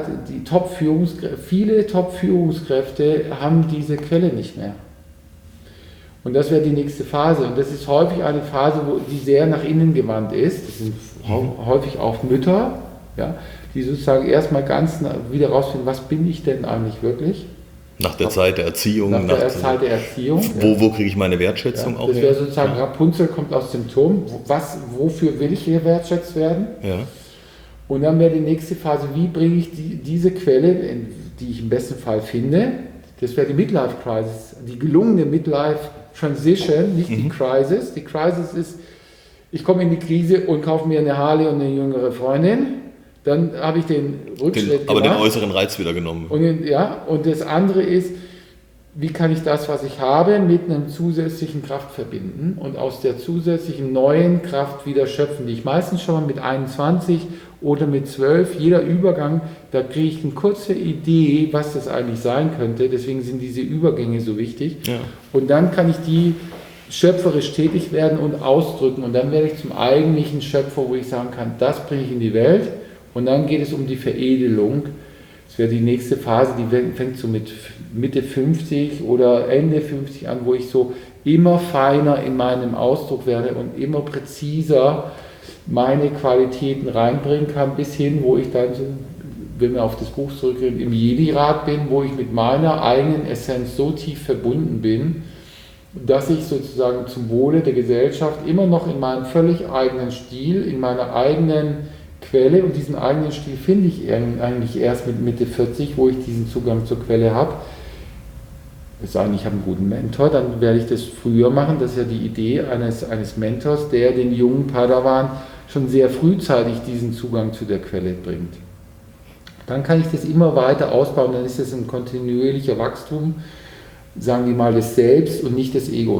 [SPEAKER 3] viele Top-Führungskräfte haben diese Quelle nicht mehr. Und das wäre die nächste Phase. Und das ist häufig eine Phase, die sehr nach innen gewandt ist. Das sind häufig auch Mütter, ja, die sozusagen erstmal ganz wieder rausfinden, was bin ich denn eigentlich wirklich?
[SPEAKER 2] Nach der Zeit der Erziehung.
[SPEAKER 3] Zeit der Erziehung.
[SPEAKER 2] Wo kriege ich meine Wertschätzung auch her?
[SPEAKER 3] Das wäre sozusagen, Rapunzel kommt aus dem Turm. Wofür will ich hier wertschätzt werden?
[SPEAKER 2] Ja.
[SPEAKER 3] Und dann wäre die nächste Phase, wie bringe ich diese Quelle, die ich im besten Fall finde, das wäre die Midlife Crisis, die gelungene Midlife Transition, nicht die Crisis. Die Crisis ist, ich komme in die Krise und kaufe mir eine Harley und eine jüngere Freundin. Dann habe ich den Rückschritt
[SPEAKER 2] aber
[SPEAKER 3] gemacht.
[SPEAKER 2] den äußeren Reiz wieder genommen.
[SPEAKER 3] Und das andere ist, wie kann ich das, was ich habe, mit einer zusätzlichen Kraft verbinden und aus der zusätzlichen neuen Kraft wieder schöpfen, die ich meistens schon mal mit 21 oder mit 12, jeder Übergang, da kriege ich eine kurze Idee, was das eigentlich sein könnte. Deswegen sind diese Übergänge so wichtig. Ja. Und dann kann ich die schöpferisch tätig werden und ausdrücken. Und dann werde ich zum eigentlichen Schöpfer, wo ich sagen kann, das bringe ich in die Welt. Und dann geht es um die Veredelung. Das wäre die nächste Phase, die fängt so mit Mitte 50 oder Ende 50 an, wo ich so immer feiner in meinem Ausdruck werde und immer präziser meine Qualitäten reinbringen kann, bis hin, wo ich dann, wenn wir auf das Buch zurückgehen, im Jedi-Rat bin, wo ich mit meiner eigenen Essenz so tief verbunden bin, dass ich sozusagen zum Wohle der Gesellschaft immer noch in meinem völlig eigenen Stil, in meiner eigenen Quelle, und diesen eigenen Stil finde ich eigentlich erst mit Mitte 40, wo ich diesen Zugang zur Quelle habe. Es sei denn, ich habe einen guten Mentor, dann werde ich das früher machen. Das ist ja die Idee eines Mentors, der den jungen Padawan schon sehr frühzeitig diesen Zugang zu der Quelle bringt. Dann kann ich das immer weiter ausbauen, dann ist das ein kontinuierlicher Wachstum, sagen wir mal, des Selbst und nicht des Egos.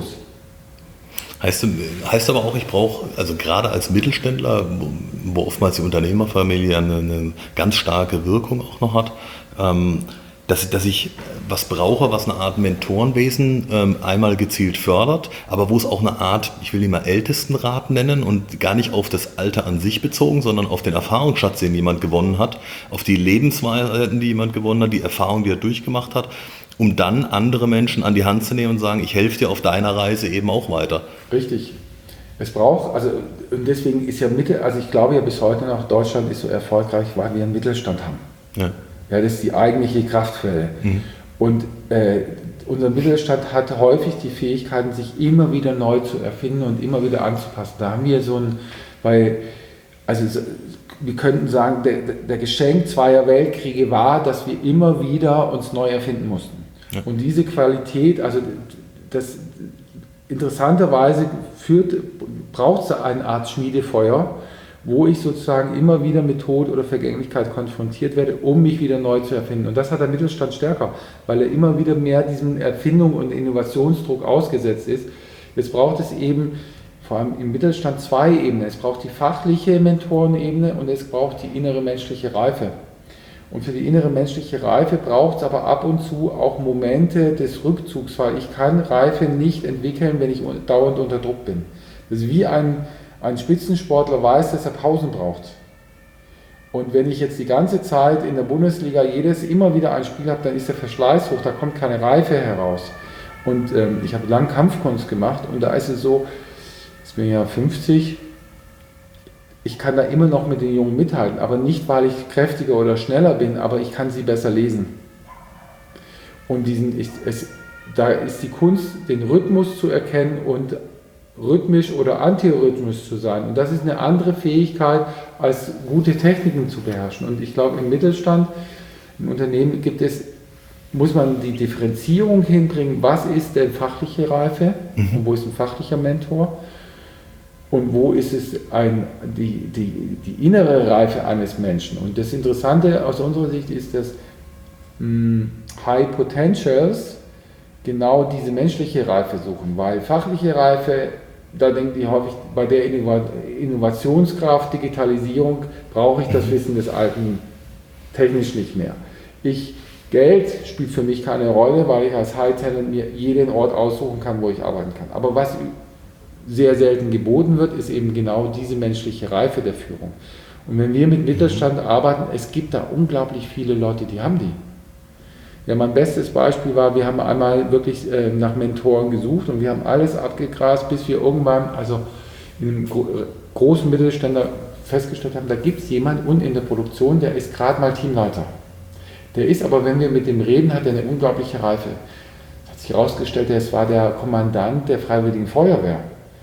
[SPEAKER 2] Heißt aber auch, ich brauche, also gerade als Mittelständler, wo oftmals die Unternehmerfamilie eine ganz starke Wirkung auch noch hat, dass ich was brauche, was eine Art Mentorenwesen einmal gezielt fördert, aber wo es auch eine Art, ich will ihn mal Ältestenrat nennen und gar nicht auf das Alter an sich bezogen, sondern auf den Erfahrungsschatz, den jemand gewonnen hat, auf die Lebensweisen, die jemand gewonnen hat, die Erfahrung, die er durchgemacht hat, um dann andere Menschen an die Hand zu nehmen und sagen, ich helfe dir auf deiner Reise eben auch weiter.
[SPEAKER 3] Richtig. Es braucht, und deswegen ist ja ich glaube ja bis heute noch, Deutschland ist so erfolgreich, weil wir einen Mittelstand haben. Ja. Ja, das ist die eigentliche Kraftquelle. Und unser Mittelstand hat häufig die Fähigkeiten, sich immer wieder neu zu erfinden und immer wieder anzupassen. Da haben wir wir könnten sagen, der Geschenk zweier Weltkriege war, dass wir immer wieder uns neu erfinden mussten. Ja. Und diese Qualität, das interessanterweise braucht es eine Art Schmiedefeuer, wo ich sozusagen immer wieder mit Tod oder Vergänglichkeit konfrontiert werde, um mich wieder neu zu erfinden. Und das hat der Mittelstand stärker, weil er immer wieder mehr diesem Erfindung und Innovationsdruck ausgesetzt ist. Jetzt braucht es eben vor allem im Mittelstand zwei Ebenen. Es braucht die fachliche Mentorenebene und es braucht die innere menschliche Reife. Und für die innere menschliche Reife braucht es aber ab und zu auch Momente des Rückzugs, weil ich kann Reife nicht entwickeln, wenn ich dauernd unter Druck bin. Das ist wie ein Spitzensportler weiß, dass er Pausen braucht. Und wenn ich jetzt die ganze Zeit in der Bundesliga immer wieder ein Spiel habe, dann ist der Verschleiß hoch, da kommt keine Reife heraus. Und ich habe lange Kampfkunst gemacht und da ist es so, ich bin ja 50, ich kann da immer noch mit den Jungen mithalten, aber nicht, weil ich kräftiger oder schneller bin, aber ich kann sie besser lesen. Und da ist die Kunst, den Rhythmus zu erkennen und rhythmisch oder antirhythmisch zu sein. Und das ist eine andere Fähigkeit, als gute Techniken zu beherrschen. Und ich glaube, im Mittelstand, im Unternehmen muss man die Differenzierung hinbringen, was ist denn fachliche Reife und wo ist ein fachlicher Mentor. und wo ist es die innere Reife eines Menschen. Und das Interessante aus unserer Sicht ist, dass High Potentials genau diese menschliche Reife suchen, weil fachliche Reife, da denken die häufig, bei der Innovationskraft, Digitalisierung brauche ich das Wissen des Alten technisch nicht mehr. Geld spielt für mich keine Rolle, weil ich als High Talent mir jeden Ort aussuchen kann, wo ich arbeiten kann. Aber was sehr selten geboten wird, ist eben genau diese menschliche Reife der Führung. Und wenn wir mit Mittelstand arbeiten, es gibt da unglaublich viele Leute, die haben die. Ja, mein bestes Beispiel war, wir haben einmal wirklich nach Mentoren gesucht und wir haben alles abgegrast, bis wir irgendwann, also in einem großen Mittelständler festgestellt haben, da gibt es jemanden und in der Produktion, der ist gerade mal Teamleiter. Der ist aber, wenn wir mit dem reden, hat er eine unglaubliche Reife. Es hat sich herausgestellt, es war der Kommandant der Freiwilligen Feuerwehr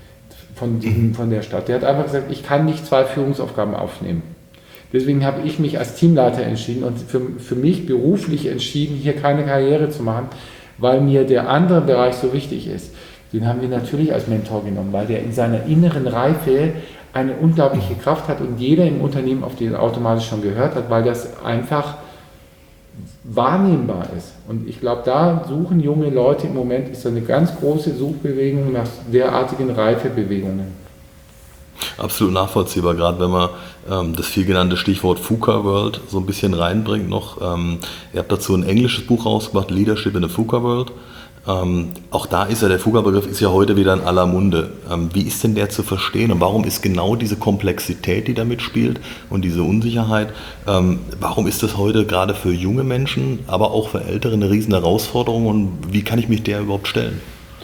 [SPEAKER 3] von der Stadt. Der hat einfach gesagt, ich kann nicht 2 Führungsaufgaben aufnehmen. Deswegen habe ich mich als Teamleiter entschieden und für mich beruflich entschieden, hier keine Karriere zu machen, weil mir der andere Bereich so wichtig ist. Den haben wir natürlich als Mentor genommen, weil der in seiner inneren Reife eine unglaubliche Kraft hat und jeder im Unternehmen auf den automatisch schon gehört hat, weil das einfach wahrnehmbar ist. Und ich glaube, da suchen junge Leute im Moment, ist da eine ganz große Suchbewegung nach derartigen Reifebewegungen.
[SPEAKER 2] Absolut nachvollziehbar, gerade wenn man das viel genannte Stichwort VUCA World so ein bisschen reinbringt noch. Ihr habt dazu ein englisches Buch rausgebracht, Leadership in a VUCA World. Auch da ist ja der VUCA-Begriff ist ja heute wieder in aller Munde. Wie ist denn der zu verstehen und warum ist genau diese Komplexität, die damit spielt und diese Unsicherheit, warum ist das heute gerade für junge Menschen, aber auch für Ältere eine riesen Herausforderung und wie kann ich mich der überhaupt stellen?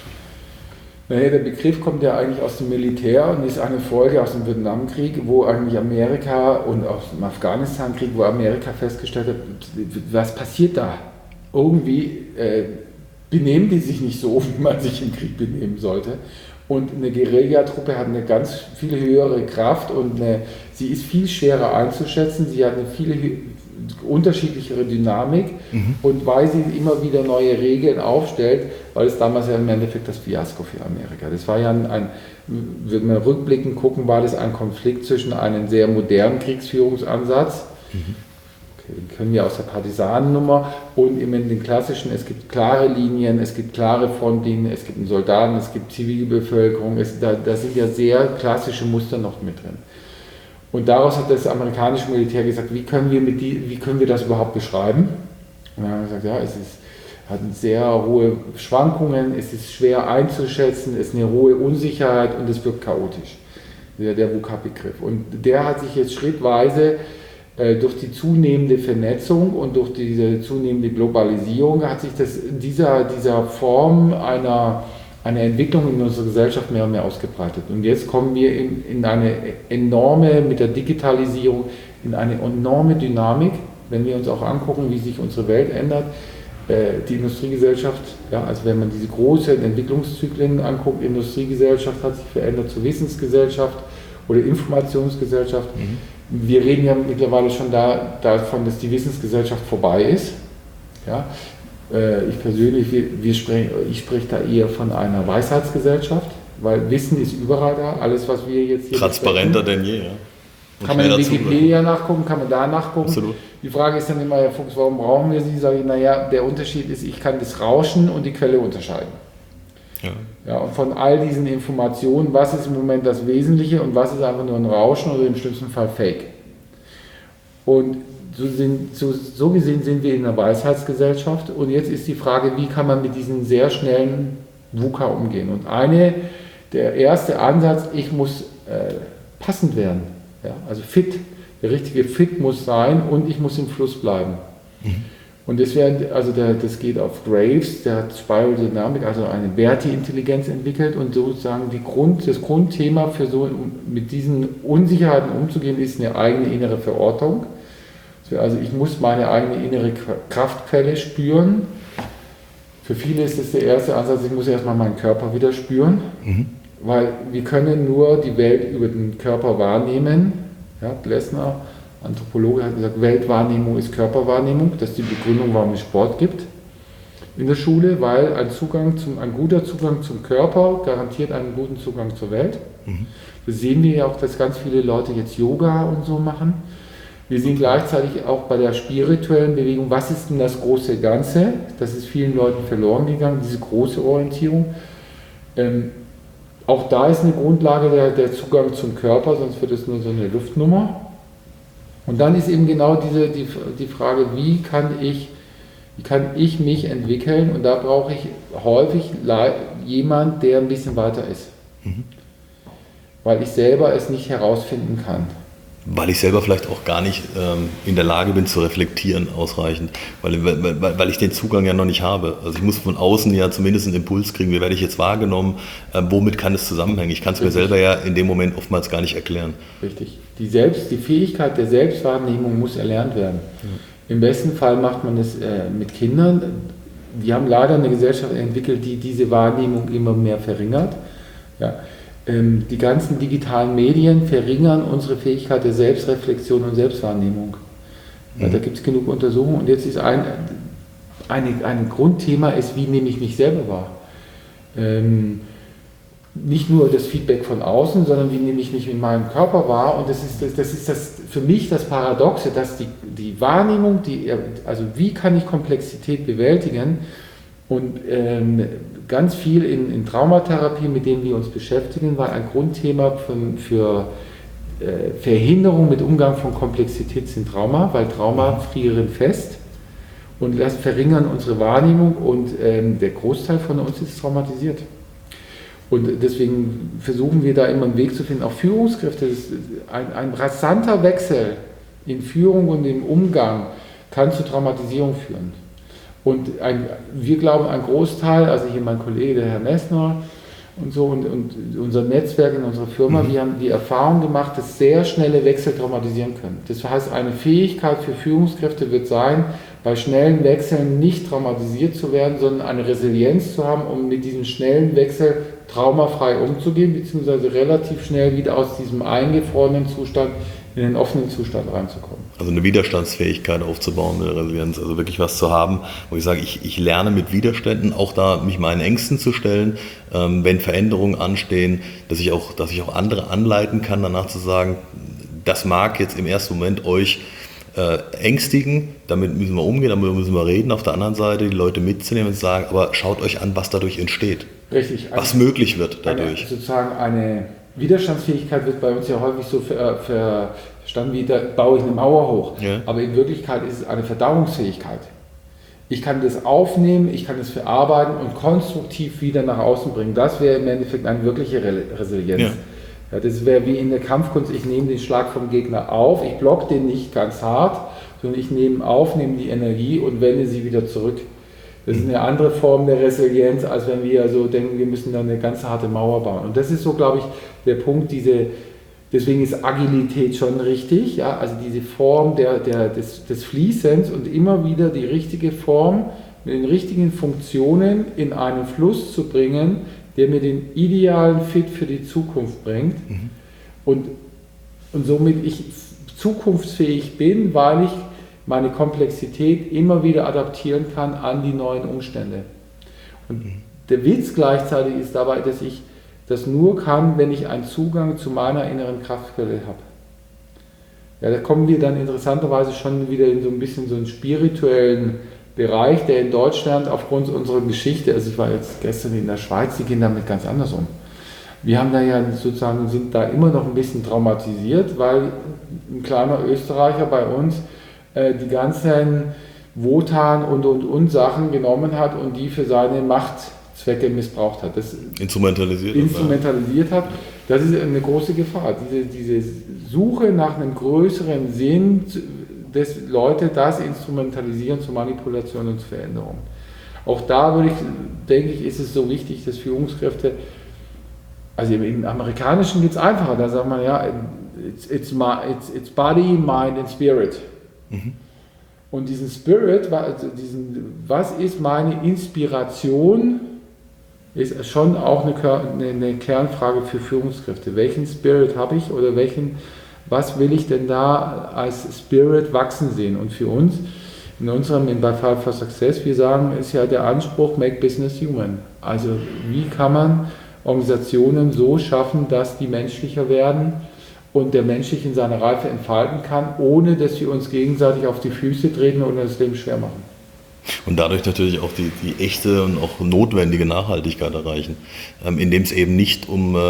[SPEAKER 3] Naja, der Begriff kommt ja eigentlich aus dem Militär und ist eine Folge aus dem Vietnamkrieg, wo eigentlich Amerika und aus dem Afghanistan-Krieg, wo Amerika festgestellt hat, was passiert da? Irgendwie benehmen die sich nicht so, wie man sich im Krieg benehmen sollte. Und eine Guerillatruppe hat eine ganz viel höhere Kraft und sie ist viel schwerer einzuschätzen, sie hat eine viel unterschiedlichere Dynamik und weil sie immer wieder neue Regeln aufstellt, weil es damals ja im Endeffekt das Fiasko für Amerika. Das war ja wenn wir rückblickend gucken, war das ein Konflikt zwischen einem sehr modernen Kriegsführungsansatz, den kennen wir aus der Partisanennummer, und eben den klassischen, es gibt klare Linien, es gibt klare Frontlinien, es gibt einen Soldaten, es gibt Zivilbevölkerung, da sind ja sehr klassische Muster noch mit drin. Und daraus hat das amerikanische Militär gesagt, wie können wir das überhaupt beschreiben? Und dann haben wir gesagt, ja, hat sehr hohe Schwankungen, es ist schwer einzuschätzen, es ist eine hohe Unsicherheit und es wirkt chaotisch. Der VUCA-Begriff. Und der hat sich jetzt schrittweise durch die zunehmende Vernetzung und durch diese zunehmende Globalisierung hat sich dieser Form einer Entwicklung in unserer Gesellschaft mehr und mehr ausgebreitet. Und jetzt kommen wir in eine enorme, mit der Digitalisierung, in eine enorme Dynamik, wenn wir uns auch angucken, wie sich unsere Welt ändert. Die Industriegesellschaft, ja, also wenn man diese großen Entwicklungszyklen anguckt, Industriegesellschaft hat sich verändert zur Wissensgesellschaft oder Informationsgesellschaft. Wir reden ja mittlerweile schon davon, dass die Wissensgesellschaft vorbei ist. Ja. Ich persönlich, ich spreche da eher von einer Weisheitsgesellschaft, weil Wissen ist überall da, alles was wir jetzt hier
[SPEAKER 2] transparenter denn je, ja.
[SPEAKER 3] Kann man in Wikipedia nachgucken, kann man da nachgucken.
[SPEAKER 2] Absolut.
[SPEAKER 3] Die Frage ist dann immer, Herr Fuchs, warum brauchen wir sie? Sage ich, naja, der Unterschied ist, ich kann das Rauschen und die Quelle unterscheiden. Ja, und von all diesen Informationen, was ist im Moment das Wesentliche und was ist einfach nur ein Rauschen oder im schlimmsten Fall Fake. Und so gesehen sind wir in einer Weisheitsgesellschaft und jetzt ist die Frage, wie kann man mit diesen sehr schnellen VUCA umgehen. Und der erste Ansatz, ich muss passend werden, ja, also fit, der richtige Fit muss sein und ich muss im Fluss bleiben. Und das geht auf Graves, der hat Spiral Dynamic, also eine Berti-Intelligenz entwickelt und sozusagen das Grundthema mit diesen Unsicherheiten umzugehen, ist eine eigene innere Verortung. Also ich muss meine eigene innere Kraftquelle spüren. Für viele ist das der erste Ansatz, ich muss erstmal meinen Körper wieder spüren, weil wir können nur die Welt über den Körper wahrnehmen. Ja, Glessner, Anthropologe, hat gesagt, Weltwahrnehmung ist Körperwahrnehmung, das ist die Begründung, warum es Sport gibt. in der Schule, weil ein guter Zugang zum Körper garantiert einen guten Zugang zur Welt. Das sehen wir ja auch, dass ganz viele Leute jetzt Yoga und so machen. Wir sehen gleichzeitig auch bei der spirituellen Bewegung, was ist denn das große Ganze? Das ist vielen Leuten verloren gegangen, diese große Orientierung. Auch da ist eine Grundlage der Zugang zum Körper, sonst wird es nur so eine Luftnummer. Und dann ist eben genau die Frage, wie kann ich mich entwickeln? Und da brauche ich häufig jemand, der ein bisschen weiter ist. Weil ich selber es nicht herausfinden kann.
[SPEAKER 2] Weil ich selber vielleicht auch gar nicht in der Lage bin zu reflektieren ausreichend, weil ich den Zugang ja noch nicht habe. Also ich muss von außen ja zumindest einen Impuls kriegen, wie werde ich jetzt wahrgenommen, womit kann es zusammenhängen. Ich kann es mir selber ja in dem Moment oftmals gar nicht erklären.
[SPEAKER 3] Richtig. Die Fähigkeit der Selbstwahrnehmung muss erlernt werden. Im besten Fall macht man das mit Kindern. Die haben leider eine Gesellschaft entwickelt, die diese Wahrnehmung immer mehr verringert. Ja. Die ganzen digitalen Medien verringern unsere Fähigkeit der Selbstreflexion und Selbstwahrnehmung. Ja, da gibt es genug Untersuchungen. Und jetzt ist ein Grundthema, wie nehme ich mich selber wahr? Nicht nur das Feedback von außen, sondern wie nehme ich mich in meinem Körper wahr? Und das ist für mich das Paradoxe, dass die Wahrnehmung, also wie kann ich Komplexität bewältigen? Und ganz viel in Traumatherapie, mit denen wir uns beschäftigen, war ein Grundthema für Verhinderung mit Umgang von Komplexität sind Trauma, weil Trauma frieren fest und das verringern unsere Wahrnehmung und der Großteil von uns ist traumatisiert. Und deswegen versuchen wir da immer einen Weg zu finden, auch Führungskräfte, ein rasanter Wechsel in Führung und im Umgang kann zu Traumatisierung führen. Und wir glauben, ein Großteil, also hier mein Kollege, der Herr Messner und so und unser Netzwerk in unserer Firma, wir haben die Erfahrung gemacht, dass sehr schnelle Wechsel traumatisieren können. Das heißt, eine Fähigkeit für Führungskräfte wird sein, bei schnellen Wechseln nicht traumatisiert zu werden, sondern eine Resilienz zu haben, um mit diesem schnellen Wechsel traumafrei umzugehen, beziehungsweise relativ schnell wieder aus diesem eingefrorenen Zustand in den offenen Zustand reinzukommen.
[SPEAKER 2] Also eine Widerstandsfähigkeit aufzubauen, eine Resilienz, also wirklich was zu haben, wo ich sage, ich lerne mit Widerständen, auch da mich meinen Ängsten zu stellen, wenn Veränderungen anstehen, dass ich auch andere anleiten kann, danach zu sagen, das mag jetzt im ersten Moment euch ängstigen, damit müssen wir umgehen, damit müssen wir reden, auf der anderen Seite die Leute mitzunehmen und zu sagen, aber schaut euch an, was dadurch entsteht.
[SPEAKER 3] Richtig.
[SPEAKER 2] Was möglich wird dadurch.
[SPEAKER 3] Sozusagen eine Widerstandsfähigkeit wird bei uns ja häufig so verstanden wie, da baue ich eine Mauer hoch. Ja. Aber in Wirklichkeit ist es eine Verdauungsfähigkeit. Ich kann das aufnehmen, ich kann das verarbeiten und konstruktiv wieder nach außen bringen. Das wäre im Endeffekt eine wirkliche Resilienz. Ja. Ja, das wäre wie in der Kampfkunst, ich nehme den Schlag vom Gegner auf, ich blocke den nicht ganz hart, sondern ich nehme die Energie und wende sie wieder zurück. Das ist eine andere Form der Resilienz, als wenn wir so denken, wir müssen dann eine ganz harte Mauer bauen. Und das ist so, glaube ich, der Punkt, deswegen ist Agilität schon richtig, ja, also diese Form des Fließens und immer wieder die richtige Form mit den richtigen Funktionen in einen Fluss zu bringen, der mir den idealen Fit für die Zukunft bringt und somit ich zukunftsfähig bin, weil ich meine Komplexität immer wieder adaptieren kann an die neuen Umstände. Und der Witz gleichzeitig ist dabei, dass ich das nur kann, wenn ich einen Zugang zu meiner inneren Kraftquelle habe. Ja, da kommen wir dann interessanterweise schon wieder in so ein bisschen so einen spirituellen Bereich, der in Deutschland aufgrund unserer Geschichte, also ich war jetzt gestern in der Schweiz, die gehen damit ganz anders um. Wir haben da ja sozusagen, sind da immer noch ein bisschen traumatisiert, weil ein kleiner Österreicher bei uns die ganzen Wotan und Sachen genommen hat und die für seine Machtzwecke missbraucht hat. Das instrumentalisiert hat. Das ist eine große Gefahr. Diese Suche nach einem größeren Sinn, dass Leute das instrumentalisieren zur Manipulation und zur Veränderung. Auch da denke ich, ist es so wichtig, dass Führungskräfte, also im Amerikanischen geht es einfacher, da sagt man ja, it's body, mind and spirit. Und diesen Spirit, was ist meine Inspiration, ist schon auch eine Kernfrage für Führungskräfte. Welchen Spirit habe ich oder was will ich denn da als Spirit wachsen sehen? Und für uns bei Five for Success, wir sagen, ist ja der Anspruch, make business human. Also wie kann man Organisationen so schaffen, dass die menschlicher werden und der Mensch sich in seiner Reife entfalten kann, ohne dass wir uns gegenseitig auf die Füße treten oder das Leben schwer machen.
[SPEAKER 2] Und dadurch natürlich auch die echte und auch notwendige Nachhaltigkeit erreichen. Indem es eben nicht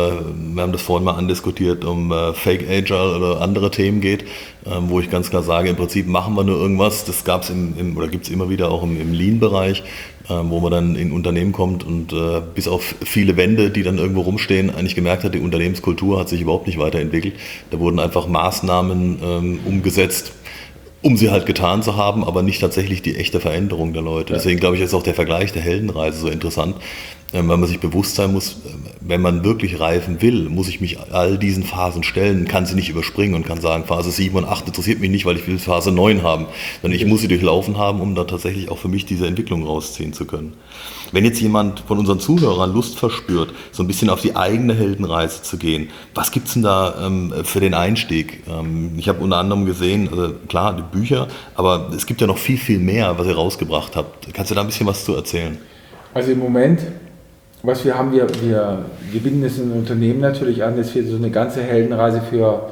[SPEAKER 2] wir haben das vorhin mal andiskutiert, Fake Agile oder andere Themen geht, wo ich ganz klar sage, im Prinzip machen wir nur irgendwas, das gab es oder gibt es immer wieder auch im Lean-Bereich, wo man dann in Unternehmen kommt und bis auf viele Wände, die dann irgendwo rumstehen, eigentlich gemerkt hat, die Unternehmenskultur hat sich überhaupt nicht weiterentwickelt. Da wurden einfach Maßnahmen umgesetzt, um sie halt getan zu haben, aber nicht tatsächlich die echte Veränderung der Leute. Deswegen glaube ich, ist auch der Vergleich der Heldenreise so interessant, weil man sich bewusst sein muss, wenn man wirklich reifen will, muss ich mich all diesen Phasen stellen, kann sie nicht überspringen und kann sagen, Phase 7 und 8 interessiert mich nicht, weil ich will Phase 9 haben, sondern ich muss sie durchlaufen haben, um da tatsächlich auch für mich diese Entwicklung rausziehen zu können. Wenn jetzt jemand von unseren Zuhörern Lust verspürt, so ein bisschen auf die eigene Heldenreise zu gehen, was gibt es denn da für den Einstieg? Ich habe unter anderem gesehen, also klar, die Bücher, aber es gibt ja noch viel, viel mehr, was ihr rausgebracht habt. Kannst du da ein bisschen was zu erzählen?
[SPEAKER 3] Also im Moment, was wir haben, wir bieten es in Unternehmen natürlich an, dass wir so eine ganze Heldenreise für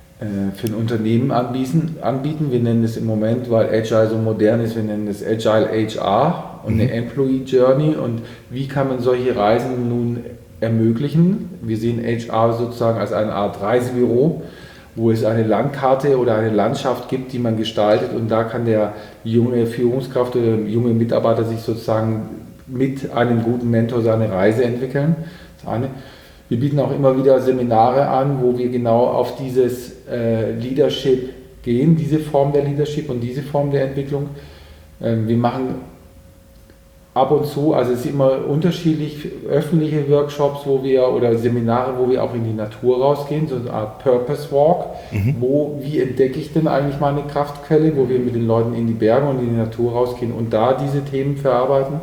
[SPEAKER 3] ein Unternehmen anbieten. Wir nennen es im Moment, weil Agile so modern ist, wir nennen es Agile HR und eine Employee Journey. Und wie kann man solche Reisen nun ermöglichen? Wir sehen HR sozusagen als eine Art Reisebüro, wo es eine Landkarte oder eine Landschaft gibt, die man gestaltet, und da kann der junge Führungskraft oder der junge Mitarbeiter sich sozusagen mit einem guten Mentor seine Reise entwickeln. Das eine. Wir bieten auch immer wieder Seminare an, wo wir genau auf dieses Leadership gehen, diese Form der Leadership und diese Form der Entwicklung. Wir machen ab und zu, also es ist immer unterschiedlich, öffentliche Workshops oder Seminare, wo wir auch in die Natur rausgehen, so eine Art Purpose Walk, wie entdecke ich denn eigentlich meine Kraftquelle, wo wir mit den Leuten in die Berge und in die Natur rausgehen und da diese Themen verarbeiten.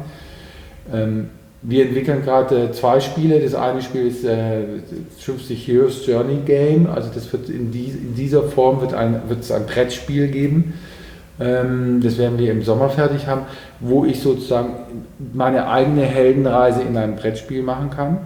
[SPEAKER 3] Wir entwickeln gerade 2 Spiele. Das eine Spiel ist 50 Heroes Journey Game, also das wird in dieser Form wird es ein Brettspiel geben. Das werden wir im Sommer fertig haben, wo ich sozusagen meine eigene Heldenreise in einem Brettspiel machen kann.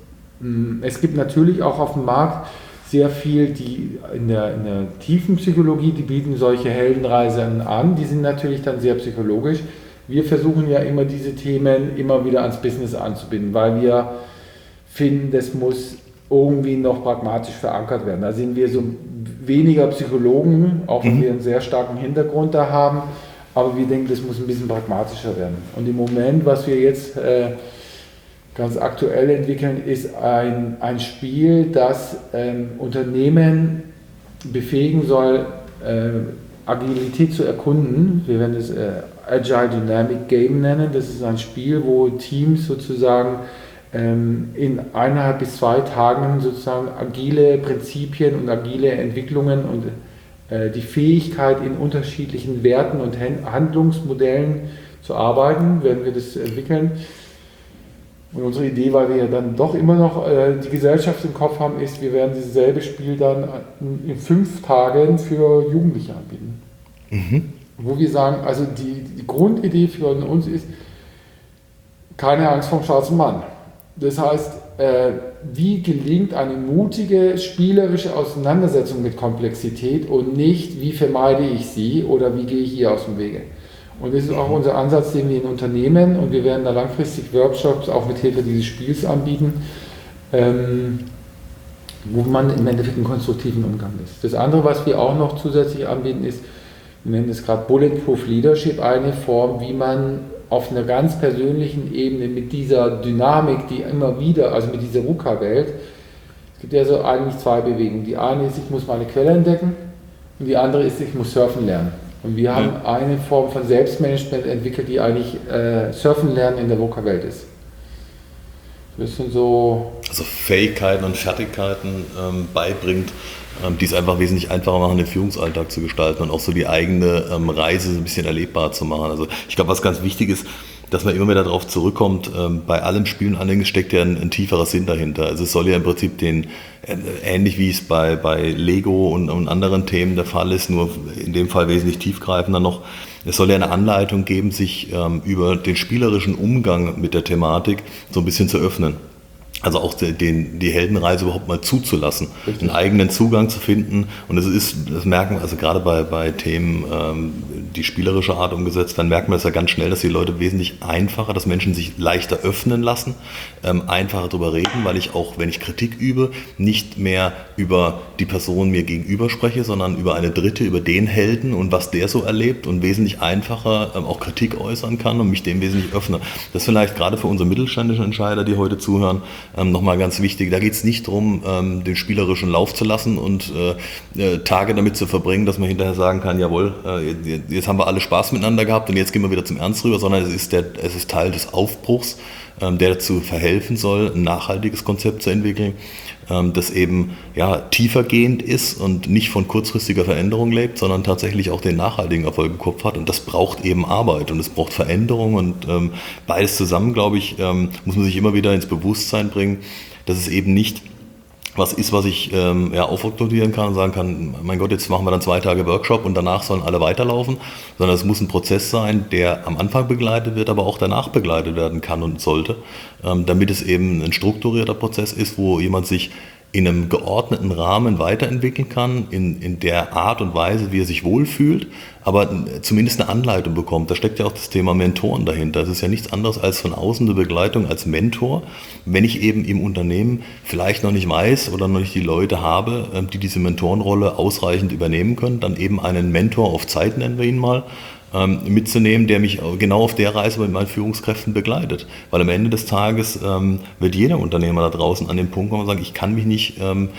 [SPEAKER 3] Es gibt natürlich auch auf dem Markt sehr viel, die in der tiefen Psychologie, die bieten solche Heldenreisen an, die sind natürlich dann sehr psychologisch. Wir versuchen ja immer diese Themen immer wieder ans Business anzubinden, weil wir finden, das muss irgendwie noch pragmatisch verankert werden. Da sind wir so weniger Psychologen, auch wenn wir einen sehr starken Hintergrund da haben, aber wir denken, das muss ein bisschen pragmatischer werden. Und im Moment, was wir jetzt ganz aktuell entwickeln, ist ein Spiel, das Unternehmen befähigen soll, Agilität zu erkunden. Wir werden es Agile Dynamic Game nennen. Das ist ein Spiel, wo Teams sozusagen in 1,5 bis 2 Tagen sozusagen agile Prinzipien und agile Entwicklungen und die Fähigkeit in unterschiedlichen Werten und Handlungsmodellen zu arbeiten, werden wir das entwickeln. Und unsere Idee, weil wir ja dann doch immer noch die Gesellschaft im Kopf haben, ist, wir werden dieses selbe Spiel dann in 5 Tagen für Jugendliche anbieten. Wo wir sagen, also die Grundidee für uns ist, keine Angst vor dem schwarzen Mann. Das heißt, wie gelingt eine mutige, spielerische Auseinandersetzung mit Komplexität und nicht, wie vermeide ich sie oder wie gehe ich ihr aus dem Wege. Und das ist auch unser Ansatz, den wir in Unternehmen, und wir werden da langfristig Workshops auch mit Hilfe dieses Spiels anbieten, wo man im Endeffekt einen konstruktiven Umgang ist. Das andere, was wir auch noch zusätzlich anbieten, ist, wir nennen es gerade Bulletproof Leadership, eine Form, wie man auf einer ganz persönlichen Ebene mit dieser Dynamik, die immer wieder, also mit dieser VUCA-Welt, es gibt ja so eigentlich 2 Bewegungen. Die eine ist, ich muss meine Quelle entdecken, und die andere ist, ich muss surfen lernen. Und wir haben eine Form von Selbstmanagement entwickelt, die eigentlich Surfen lernen in der VUCA-Welt ist. Das sind so...
[SPEAKER 2] Also Fähigkeiten und Fertigkeiten beibringt, die es einfach wesentlich einfacher machen, den Führungsalltag zu gestalten und auch so die eigene Reise so ein bisschen erlebbar zu machen. Also ich glaube, was ganz wichtig ist, dass man immer wieder darauf zurückkommt, bei allem Spielen und Anlegen steckt ja ein tieferer Sinn dahinter. Also es soll ja im Prinzip ähnlich wie es bei Lego und anderen Themen der Fall ist, nur in dem Fall wesentlich tiefgreifender noch, es soll ja eine Anleitung geben, sich über den spielerischen Umgang mit der Thematik so ein bisschen zu öffnen. Also auch die Heldenreise überhaupt mal zuzulassen, richtig, einen eigenen Zugang zu finden. Und das merken wir, also gerade bei Themen, die spielerische Art umgesetzt werden, merken wir das ja ganz schnell, dass die Leute wesentlich einfacher, dass Menschen sich leichter öffnen lassen, einfacher darüber reden, weil ich auch, wenn ich Kritik übe, nicht mehr über die Person mir gegenüber spreche, sondern über eine Dritte, über den Helden und was der so erlebt und wesentlich einfacher auch Kritik äußern kann und mich dem wesentlich öffne. Das ist vielleicht gerade für unsere mittelständischen Entscheider, die heute zuhören, nochmal ganz wichtig. Da geht es nicht darum, den spielerischen Lauf zu lassen und Tage damit zu verbringen, dass man hinterher sagen kann, jawohl, jetzt haben wir alle Spaß miteinander gehabt und jetzt gehen wir wieder zum Ernst rüber, sondern es ist Teil des Aufbruchs, der dazu verhelfen soll, ein nachhaltiges Konzept zu entwickeln, das eben tiefergehend ist und nicht von kurzfristiger Veränderung lebt, sondern tatsächlich auch den nachhaltigen Erfolg im Kopf hat. Und das braucht eben Arbeit und es braucht Veränderung und beides zusammen, glaube ich, muss man sich immer wieder ins Bewusstsein bringen, dass es eben nicht was ist, was ich aufoktroyieren kann und sagen kann, mein Gott, jetzt machen wir dann 2 Tage Workshop und danach sollen alle weiterlaufen, sondern es muss ein Prozess sein, der am Anfang begleitet wird, aber auch danach begleitet werden kann und sollte, damit es eben ein strukturierter Prozess ist, wo jemand sich in einem geordneten Rahmen weiterentwickeln kann, in der Art und Weise, wie er sich wohlfühlt, aber zumindest eine Anleitung bekommt. Da steckt ja auch das Thema Mentoren dahinter. Das ist ja nichts anderes als von außen eine Begleitung als Mentor. Wenn ich eben im Unternehmen vielleicht noch nicht weiß oder noch nicht die Leute habe, die diese Mentorenrolle ausreichend übernehmen können, dann eben einen Mentor auf Zeit, nennen wir ihn mal, mitzunehmen, der mich genau auf der Reise mit meinen Führungskräften begleitet. Weil am Ende des Tages wird jeder Unternehmer da draußen an den Punkt kommen und sagen, ich kann mich nicht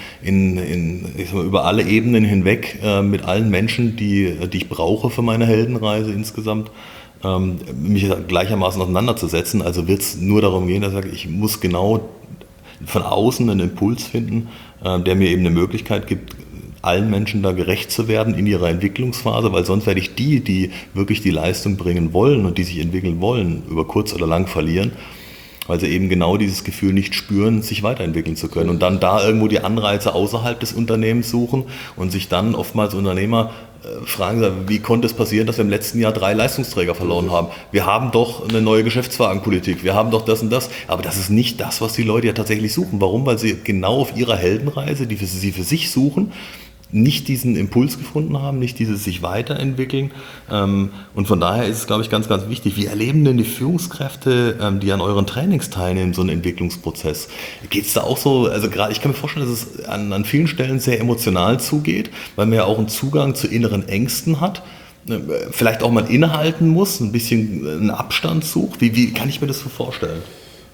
[SPEAKER 2] über alle Ebenen hinweg mit allen Menschen, die ich brauche für meine Heldenreise insgesamt, mich gleichermaßen auseinanderzusetzen. Also wird es nur darum gehen, dass ich sage, ich muss genau von außen einen Impuls finden, der mir eben eine Möglichkeit gibt, allen Menschen da gerecht zu werden in ihrer Entwicklungsphase, weil sonst werde ich die wirklich die Leistung bringen wollen und die sich entwickeln wollen, über kurz oder lang verlieren, weil sie eben genau dieses Gefühl nicht spüren, sich weiterentwickeln zu können und dann da irgendwo die Anreize außerhalb des Unternehmens suchen und sich dann oftmals Unternehmer fragen, wie konnte es passieren, dass wir im letzten Jahr 3 Leistungsträger verloren haben? Wir haben doch eine neue Geschäftswagenpolitik, wir haben doch das und das, aber das ist nicht das, was die Leute ja tatsächlich suchen. Warum? Weil sie genau auf ihrer Heldenreise, die sie für sich suchen, nicht diesen Impuls gefunden haben, nicht dieses sich weiterentwickeln. Und von daher ist es, glaube ich, ganz, ganz wichtig. Wie erleben denn die Führungskräfte, die an euren Trainings teilnehmen, so einen Entwicklungsprozess? Geht es da auch so, also gerade, ich kann mir vorstellen, dass es an vielen Stellen sehr emotional zugeht, weil man ja auch einen Zugang zu inneren Ängsten hat, vielleicht auch mal innehalten muss, ein bisschen einen Abstand sucht. Wie kann ich mir das so vorstellen?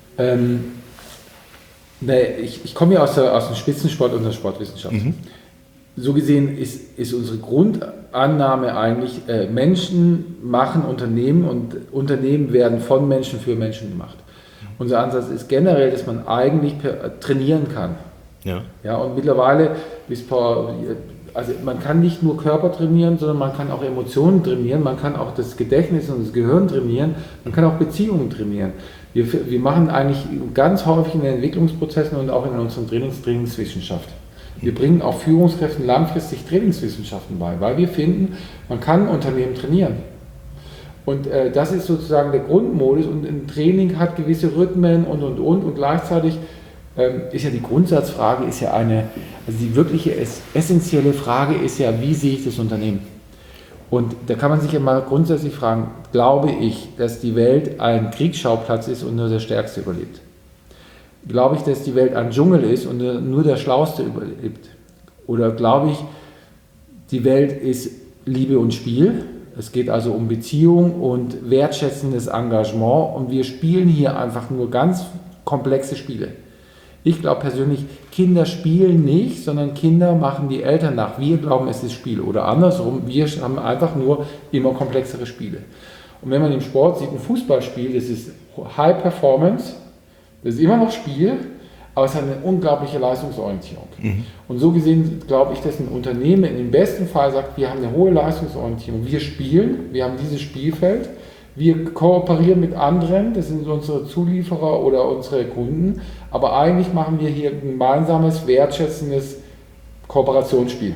[SPEAKER 3] Ich komme ja aus dem Spitzensport und der Sportwissenschaft. Mhm. So gesehen ist unsere Grundannahme eigentlich, Menschen machen Unternehmen und Unternehmen werden von Menschen für Menschen gemacht. Unser Ansatz ist generell, dass man eigentlich trainieren kann. Ja, und mittlerweile also man kann nicht nur Körper trainieren, sondern man kann auch Emotionen trainieren, man kann auch das Gedächtnis und das Gehirn trainieren, man kann auch Beziehungen trainieren. Wir machen eigentlich ganz häufig in den Entwicklungsprozessen und auch in unseren Trainingswissenschaft. Wir bringen auch Führungskräften langfristig Trainingswissenschaften bei, weil wir finden, man kann Unternehmen trainieren. Und das ist sozusagen der Grundmodus und ein Training hat gewisse Rhythmen und gleichzeitig ist ja die Grundsatzfrage, also die wirkliche essentielle Frage ist ja, wie sehe ich das Unternehmen? Und da kann man sich ja mal grundsätzlich fragen, glaube ich, dass die Welt ein Kriegsschauplatz ist und nur der Stärkste überlebt? Glaube ich, dass die Welt ein Dschungel ist und nur der Schlauste überlebt? Oder glaube ich, die Welt ist Liebe und Spiel? Es geht also um Beziehung und wertschätzendes Engagement und wir spielen hier einfach nur ganz komplexe Spiele. Ich glaube persönlich, Kinder spielen nicht, sondern Kinder machen die Eltern nach. Wir glauben, es ist Spiel. Oder andersrum, wir haben einfach nur immer komplexere Spiele. Und wenn man im Sport sieht, ein Fußballspiel, das ist High Performance, das ist immer noch Spiel, aber es hat eine unglaubliche Leistungsorientierung. Mhm. Und so gesehen glaube ich, dass ein Unternehmen im besten Fall sagt, wir haben eine hohe Leistungsorientierung, wir spielen, wir haben dieses Spielfeld, Wir kooperieren mit anderen, das sind unsere Zulieferer oder unsere Kunden, aber eigentlich machen wir hier ein gemeinsames, wertschätzendes Kooperationsspiel.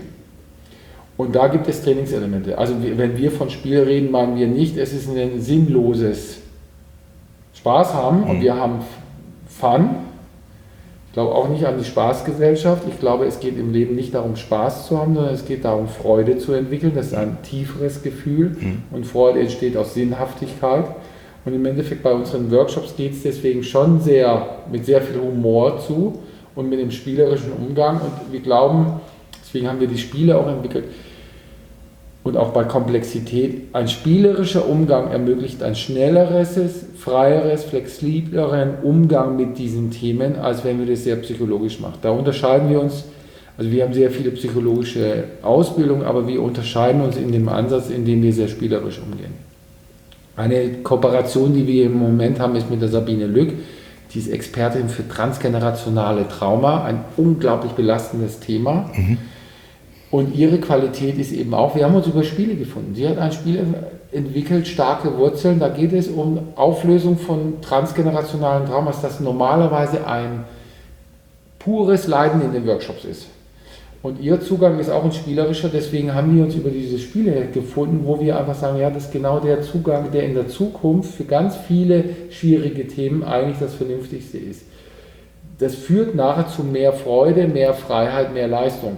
[SPEAKER 3] Und da gibt es Trainingselemente. Also wenn wir von Spiel reden, meinen wir nicht, es ist ein sinnloses Spaß haben und wir haben Fun. Ich glaube auch nicht an die Spaßgesellschaft. Ich glaube, es geht im Leben nicht darum, Spaß zu haben, sondern es geht darum, Freude zu entwickeln. Das ist ein tieferes Gefühl und Freude entsteht aus Sinnhaftigkeit. Und im Endeffekt bei unseren Workshops geht es deswegen schon mit sehr viel Humor zu und mit dem spielerischen Umgang. Und wir glauben, deswegen haben wir die Spiele auch entwickelt. Und auch bei Komplexität, ein spielerischer Umgang ermöglicht ein schnelleres, freieres, flexibleren Umgang mit diesen Themen, als wenn wir das sehr psychologisch machen. Da unterscheiden wir uns, also wir haben sehr viele psychologische Ausbildung, aber wir unterscheiden uns in dem Ansatz, in dem wir sehr spielerisch umgehen. Eine Kooperation, die wir im Moment haben, ist mit der Sabine Lück, die ist Expertin für transgenerationale Trauma, ein unglaublich belastendes Thema. Und ihre Qualität ist eben auch, wir haben uns über Spiele gefunden. Sie hat ein Spiel entwickelt, starke Wurzeln. Da geht es um Auflösung von transgenerationalen Traumas, das normalerweise ein pures Leiden in den Workshops ist. Und ihr Zugang ist auch ein spielerischer, deswegen haben wir uns über diese Spiele gefunden, wo wir einfach sagen, ja, das ist genau der Zugang, der in der Zukunft für ganz viele schwierige Themen eigentlich das Vernünftigste ist. Das führt nachher zu mehr Freude, mehr Freiheit, mehr Leistung.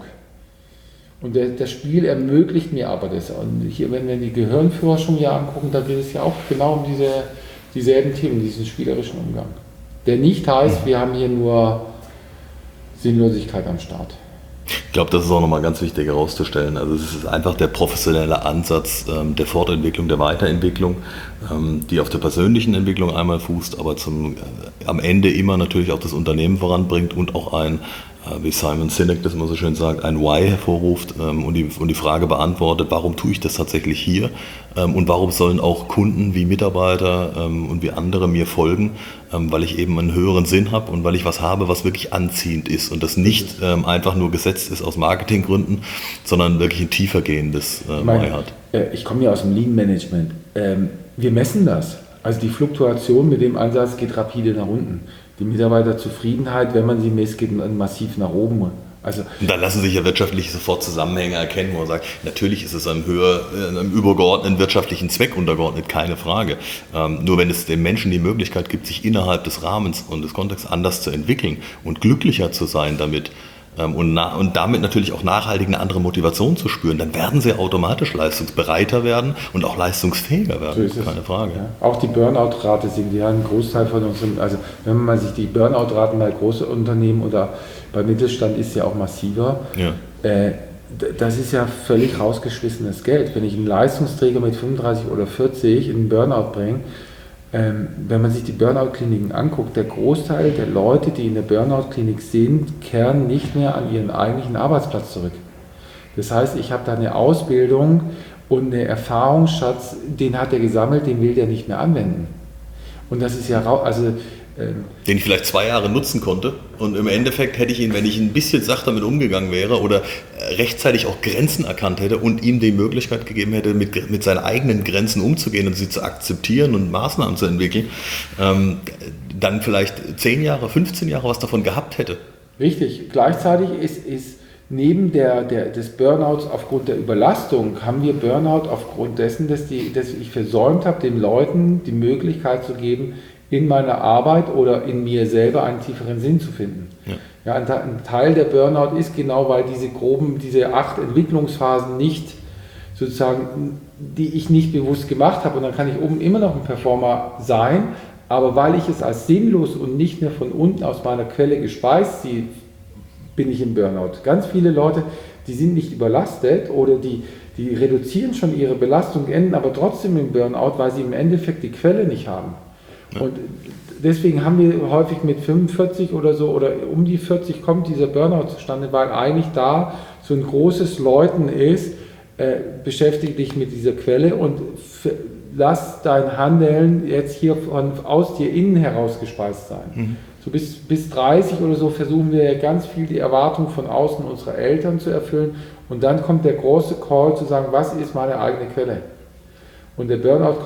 [SPEAKER 3] Und das Spiel ermöglicht mir aber das. Und hier, wenn wir die Gehirnforschung ja angucken, da geht es ja auch genau um dieselben Themen, diesen spielerischen Umgang. Der nicht heißt, wir haben hier nur Sinnlosigkeit am Start.
[SPEAKER 2] Ich glaube, das ist auch nochmal ganz wichtig herauszustellen. Also es ist einfach der professionelle Ansatz der Fortentwicklung, der Weiterentwicklung, die auf der persönlichen Entwicklung einmal fußt, aber am Ende immer natürlich auch das Unternehmen voranbringt und auch wie Simon Sinek das immer so schön sagt, ein Why hervorruft und die Frage beantwortet, warum tue ich das tatsächlich hier und warum sollen auch Kunden wie Mitarbeiter und wie andere mir folgen, weil ich eben einen höheren Sinn habe und weil ich was habe, was wirklich anziehend ist und das nicht einfach nur gesetzt ist aus Marketinggründen, sondern wirklich ein tiefergehendes Why hat.
[SPEAKER 3] Ich komme ja aus dem Lean Management. Wir messen das. Also die Fluktuation mit dem Ansatz geht rapide nach unten. Die Mitarbeiterzufriedenheit, wenn man sie misst, geht massiv nach oben. Also
[SPEAKER 2] und da lassen sich ja wirtschaftlich sofort Zusammenhänge erkennen, wo man sagt, natürlich ist es einem übergeordneten wirtschaftlichen Zweck untergeordnet, keine Frage. Nur wenn es dem Menschen die Möglichkeit gibt, sich innerhalb des Rahmens und des Kontexts anders zu entwickeln und glücklicher zu sein damit, und damit natürlich auch nachhaltig eine andere Motivation zu spüren, dann werden sie automatisch leistungsbereiter werden und auch leistungsfähiger werden,
[SPEAKER 3] so
[SPEAKER 2] keine Frage.
[SPEAKER 3] Ja. Auch die Burnout-Rate sinkt, die haben einen Großteil von unserem, also wenn man sich die Burnout-Raten bei großen Unternehmen oder bei Mittelstand ist ja auch massiver, das ist ja völlig rausgeschmissenes Geld. Wenn ich einen Leistungsträger mit 35 oder 40 in den Burnout bringe, wenn man sich die Burnout-Kliniken anguckt, der Großteil der Leute, die in der Burnout-Klinik sind, kehren nicht mehr an ihren eigentlichen Arbeitsplatz zurück. Das heißt, ich habe da eine Ausbildung und einen Erfahrungsschatz, den hat er gesammelt, den will der nicht mehr anwenden. Und das ist ja,
[SPEAKER 2] den ich vielleicht 2 Jahre nutzen konnte und im Endeffekt hätte ich ihn, wenn ich ein bisschen sachter damit umgegangen wäre oder rechtzeitig auch Grenzen erkannt hätte und ihm die Möglichkeit gegeben hätte, mit seinen eigenen Grenzen umzugehen und sie zu akzeptieren und Maßnahmen zu entwickeln, dann vielleicht 10 Jahre, 15 Jahre was davon gehabt hätte.
[SPEAKER 3] Richtig. Gleichzeitig ist neben des Burnouts aufgrund der Überlastung, haben wir Burnout aufgrund dessen, dass ich versäumt habe, den Leuten die Möglichkeit zu geben, in meiner Arbeit oder in mir selber einen tieferen Sinn zu finden. Ja, ein Teil der Burnout ist genau, weil diese 8 Entwicklungsphasen nicht sozusagen, die ich nicht bewusst gemacht habe und dann kann ich oben immer noch ein Performer sein, aber weil ich es als sinnlos und nicht mehr von unten aus meiner Quelle gespeist ziehe, bin ich im Burnout. Ganz viele Leute, die sind nicht überlastet oder die reduzieren schon ihre Belastung, enden aber trotzdem im Burnout, weil sie im Endeffekt die Quelle nicht haben. Und deswegen haben wir häufig mit 45 oder so oder um die 40 kommt dieser Burnout zustande, weil eigentlich da so ein großes Läuten ist, beschäftige dich mit dieser Quelle und lass dein Handeln jetzt hier aus dir innen heraus gespeist sein. So bis 30 oder so versuchen wir ja ganz viel die Erwartung von außen unserer Eltern zu erfüllen und dann kommt der große Call zu sagen, was ist meine eigene Quelle? Und der Burnout kommt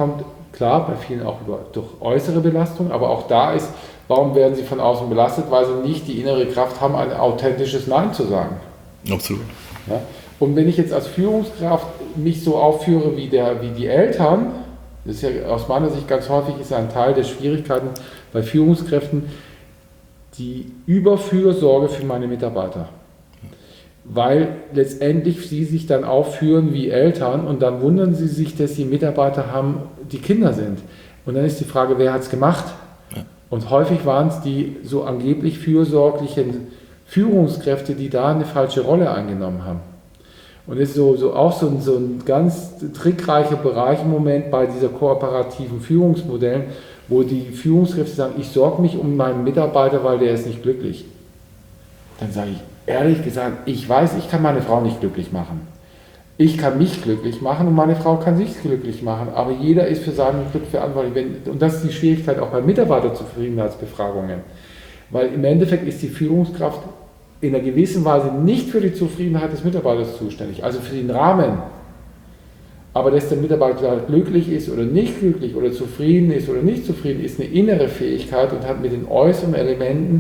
[SPEAKER 3] klar, bei vielen auch durch äußere Belastung, aber auch da ist, warum werden sie von außen belastet? Weil sie nicht die innere Kraft haben, ein authentisches Nein zu sagen.
[SPEAKER 2] Absolut.
[SPEAKER 3] Ja? Und wenn ich jetzt als Führungskraft mich so aufführe wie die Eltern, das ist ja aus meiner Sicht ganz häufig ist ein Teil der Schwierigkeiten bei Führungskräften, die Überfürsorge für meine Mitarbeiter. Weil letztendlich sie sich dann aufführen wie Eltern und dann wundern sie sich, dass die Mitarbeiter haben, die Kinder sind. Und dann ist die Frage, wer hat es gemacht? Ja. Und häufig waren es die so angeblich fürsorglichen Führungskräfte, die da eine falsche Rolle eingenommen haben. Und das ist auch so ein ganz trickreicher Bereich im Moment bei dieser kooperativen Führungsmodellen, wo die Führungskräfte sagen, ich sorge mich um meinen Mitarbeiter, weil der ist nicht glücklich. Dann sage ich, ehrlich gesagt, ich weiß, ich kann meine Frau nicht glücklich machen. Ich kann mich glücklich machen und meine Frau kann sich glücklich machen, aber jeder ist für sein Glück verantwortlich. Und das ist die Schwierigkeit auch bei Mitarbeiterzufriedenheitsbefragungen. Weil im Endeffekt ist die Führungskraft in einer gewissen Weise nicht für die Zufriedenheit des Mitarbeiters zuständig, also für den Rahmen. Aber dass der Mitarbeiter glücklich ist oder nicht glücklich oder zufrieden ist oder nicht zufrieden, ist eine innere Fähigkeit und hat mit den äußeren Elementen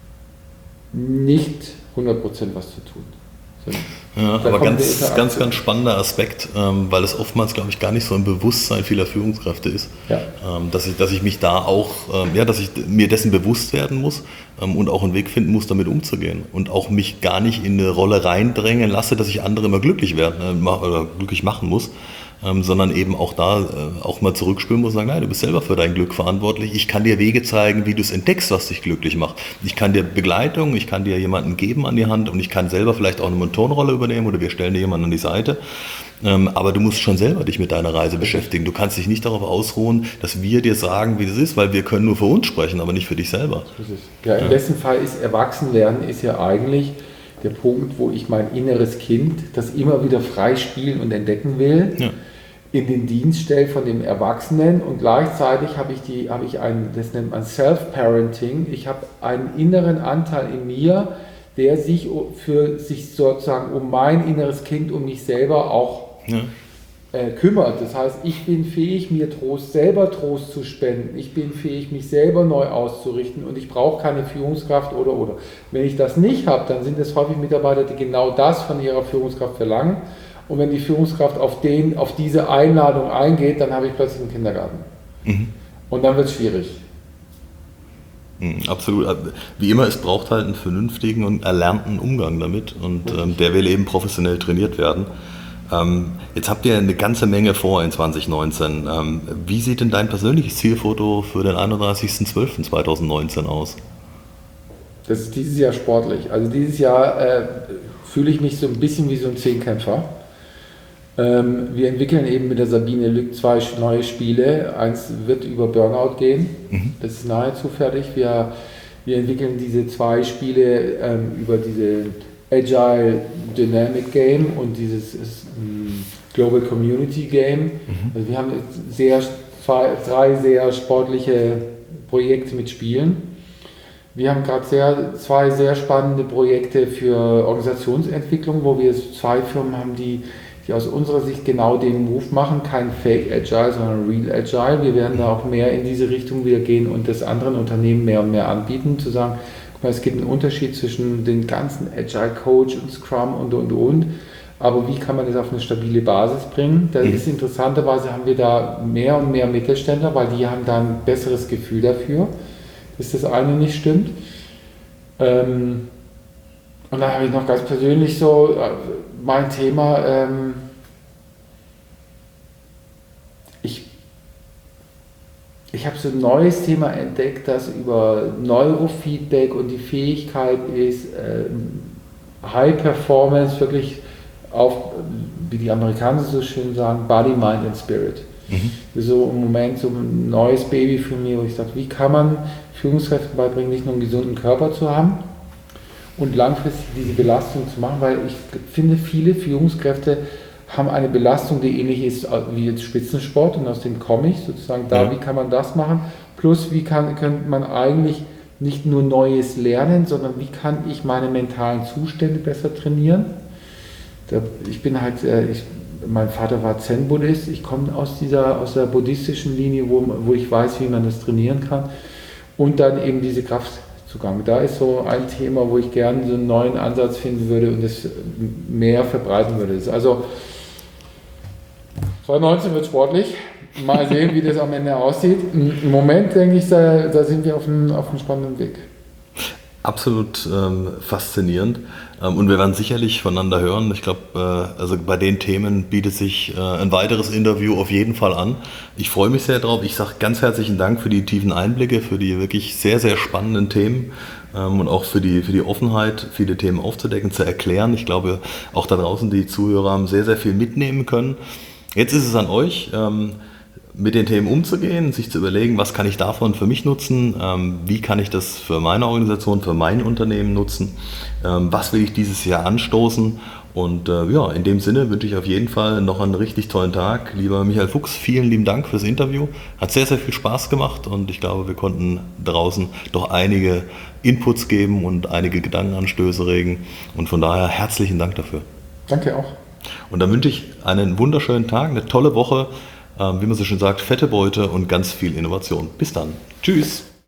[SPEAKER 3] nicht 100% was zu tun.
[SPEAKER 2] Ja, aber ganz spannender Aspekt, weil es oftmals, glaube ich, gar nicht so ein Bewusstsein vieler Führungskräfte ist, ja. dass ich mich da auch, dass ich mir dessen bewusst werden muss und auch einen Weg finden muss, damit umzugehen und auch mich gar nicht in eine Rolle reindrängen lasse, dass ich andere immer glücklich werden oder glücklich machen muss, sondern eben auch da auch mal zurückspüren muss und sagen, nein, du bist selber für dein Glück verantwortlich. Ich kann dir Wege zeigen, wie du es entdeckst, was dich glücklich macht. Ich kann dir Begleitung, ich kann dir jemanden geben an die Hand und ich kann selber vielleicht auch eine Mentorenrolle übernehmen oder wir stellen dir jemanden an die Seite. Aber du musst schon selber dich mit deiner Reise beschäftigen. Du kannst dich nicht darauf ausruhen, dass wir dir sagen, wie das ist, weil wir können nur für uns sprechen, aber nicht für dich selber.
[SPEAKER 3] Ja, im besten Fall ist Erwachsenwerden ist ja eigentlich der Punkt, wo ich mein inneres Kind, das immer wieder frei spielen und entdecken will, in den Dienst stelle von dem Erwachsenen und gleichzeitig habe ich das nennt man Self-Parenting, ich habe einen inneren Anteil in mir, der sich sozusagen um mein inneres Kind, um mich selber auch kümmert. Das heißt, ich bin fähig, mir selber Trost zu spenden, ich bin fähig, mich selber neu auszurichten und ich brauche keine Führungskraft oder. Wenn ich das nicht habe, dann sind es häufig Mitarbeiter, die genau das von ihrer Führungskraft verlangen. Und wenn die Führungskraft auf diese Einladung eingeht, dann habe ich plötzlich einen Kindergarten. Mhm. Und dann wird es schwierig.
[SPEAKER 2] Absolut. Wie immer, es braucht halt einen vernünftigen und erlernten Umgang damit und der will eben professionell trainiert werden. Jetzt habt ihr eine ganze Menge vor in 2019. Wie sieht denn dein persönliches Zielfoto für den 31.12.2019 aus?
[SPEAKER 3] Das ist dieses Jahr sportlich. Also dieses Jahr fühle ich mich so ein bisschen wie so ein Zehnkämpfer. Wir entwickeln eben mit der Sabine Lück 2 neue Spiele. Eins wird über Burnout gehen. Das ist nahezu fertig. Wir entwickeln diese 2 Spiele über diese Agile Dynamic Game und dieses Global Community Game. Also wir haben 3 sehr sportliche Projekte mit Spielen. Wir haben gerade 2 sehr spannende Projekte für Organisationsentwicklung, wo wir 2 Firmen haben, die aus unserer Sicht genau den Move machen, kein Fake Agile, sondern Real Agile. Wir werden da auch mehr in diese Richtung wieder gehen und das anderen Unternehmen mehr und mehr anbieten, zu sagen, guck mal, es gibt einen Unterschied zwischen den ganzen Agile Coach und Scrum und. Aber wie kann man das auf eine stabile Basis bringen? Das ist interessanterweise, haben wir da mehr und mehr Mittelständler, weil die haben da ein besseres Gefühl dafür, dass das eine nicht stimmt. Und dann habe ich noch ganz persönlich so mein Thema, ich habe so ein neues Thema entdeckt, das über Neurofeedback und die Fähigkeit ist, High Performance wirklich auf, wie die Amerikaner so schön sagen, Body, Mind and Spirit. Das ist so im Moment so ein neues Baby für mich, wo ich sage, wie kann man Führungskräften beibringen, nicht nur einen gesunden Körper zu haben und langfristig diese Belastung zu machen, weil ich finde, viele Führungskräfte haben eine Belastung, die ähnlich ist wie jetzt Spitzensport und aus dem komme ich sozusagen wie kann man das machen, plus wie könnte man eigentlich nicht nur Neues lernen, sondern wie kann ich meine mentalen Zustände besser trainieren. Ich bin halt, mein Vater war Zen-Buddhist, ich komme aus der buddhistischen Linie, wo ich weiß, wie man das trainieren kann. Und dann eben diese Kraftzugang. Da ist so ein Thema, wo ich gerne so einen neuen Ansatz finden würde und das mehr verbreiten würde. Also 2019 wird sportlich. Mal sehen, wie das am Ende aussieht. Im Moment denke ich, da sind wir auf einem spannenden Weg.
[SPEAKER 2] Absolut faszinierend. Und wir werden sicherlich voneinander hören. Ich glaube, also bei den Themen bietet sich ein weiteres Interview auf jeden Fall an. Ich freue mich sehr drauf. Ich sage ganz herzlichen Dank für die tiefen Einblicke, für die wirklich sehr, sehr spannenden Themen und auch für die Offenheit, viele Themen aufzudecken, zu erklären. Ich glaube, auch da draußen die Zuhörer haben sehr, sehr viel mitnehmen können. Jetzt ist es an euch, mit den Themen umzugehen, sich zu überlegen, was kann ich davon für mich nutzen, wie kann ich das für meine Organisation, für mein Unternehmen nutzen, was will ich dieses Jahr anstoßen und in dem Sinne wünsche ich auf jeden Fall noch einen richtig tollen Tag. Lieber Michael Fuchs, vielen lieben Dank fürs Interview, hat sehr, sehr viel Spaß gemacht und ich glaube, wir konnten draußen doch einige Inputs geben und einige Gedankenanstöße regen und von daher herzlichen Dank dafür.
[SPEAKER 3] Danke auch.
[SPEAKER 2] Und dann wünsche ich einen wunderschönen Tag, eine tolle Woche, wie man so schön sagt, fette Beute und ganz viel Innovation. Bis dann. Tschüss.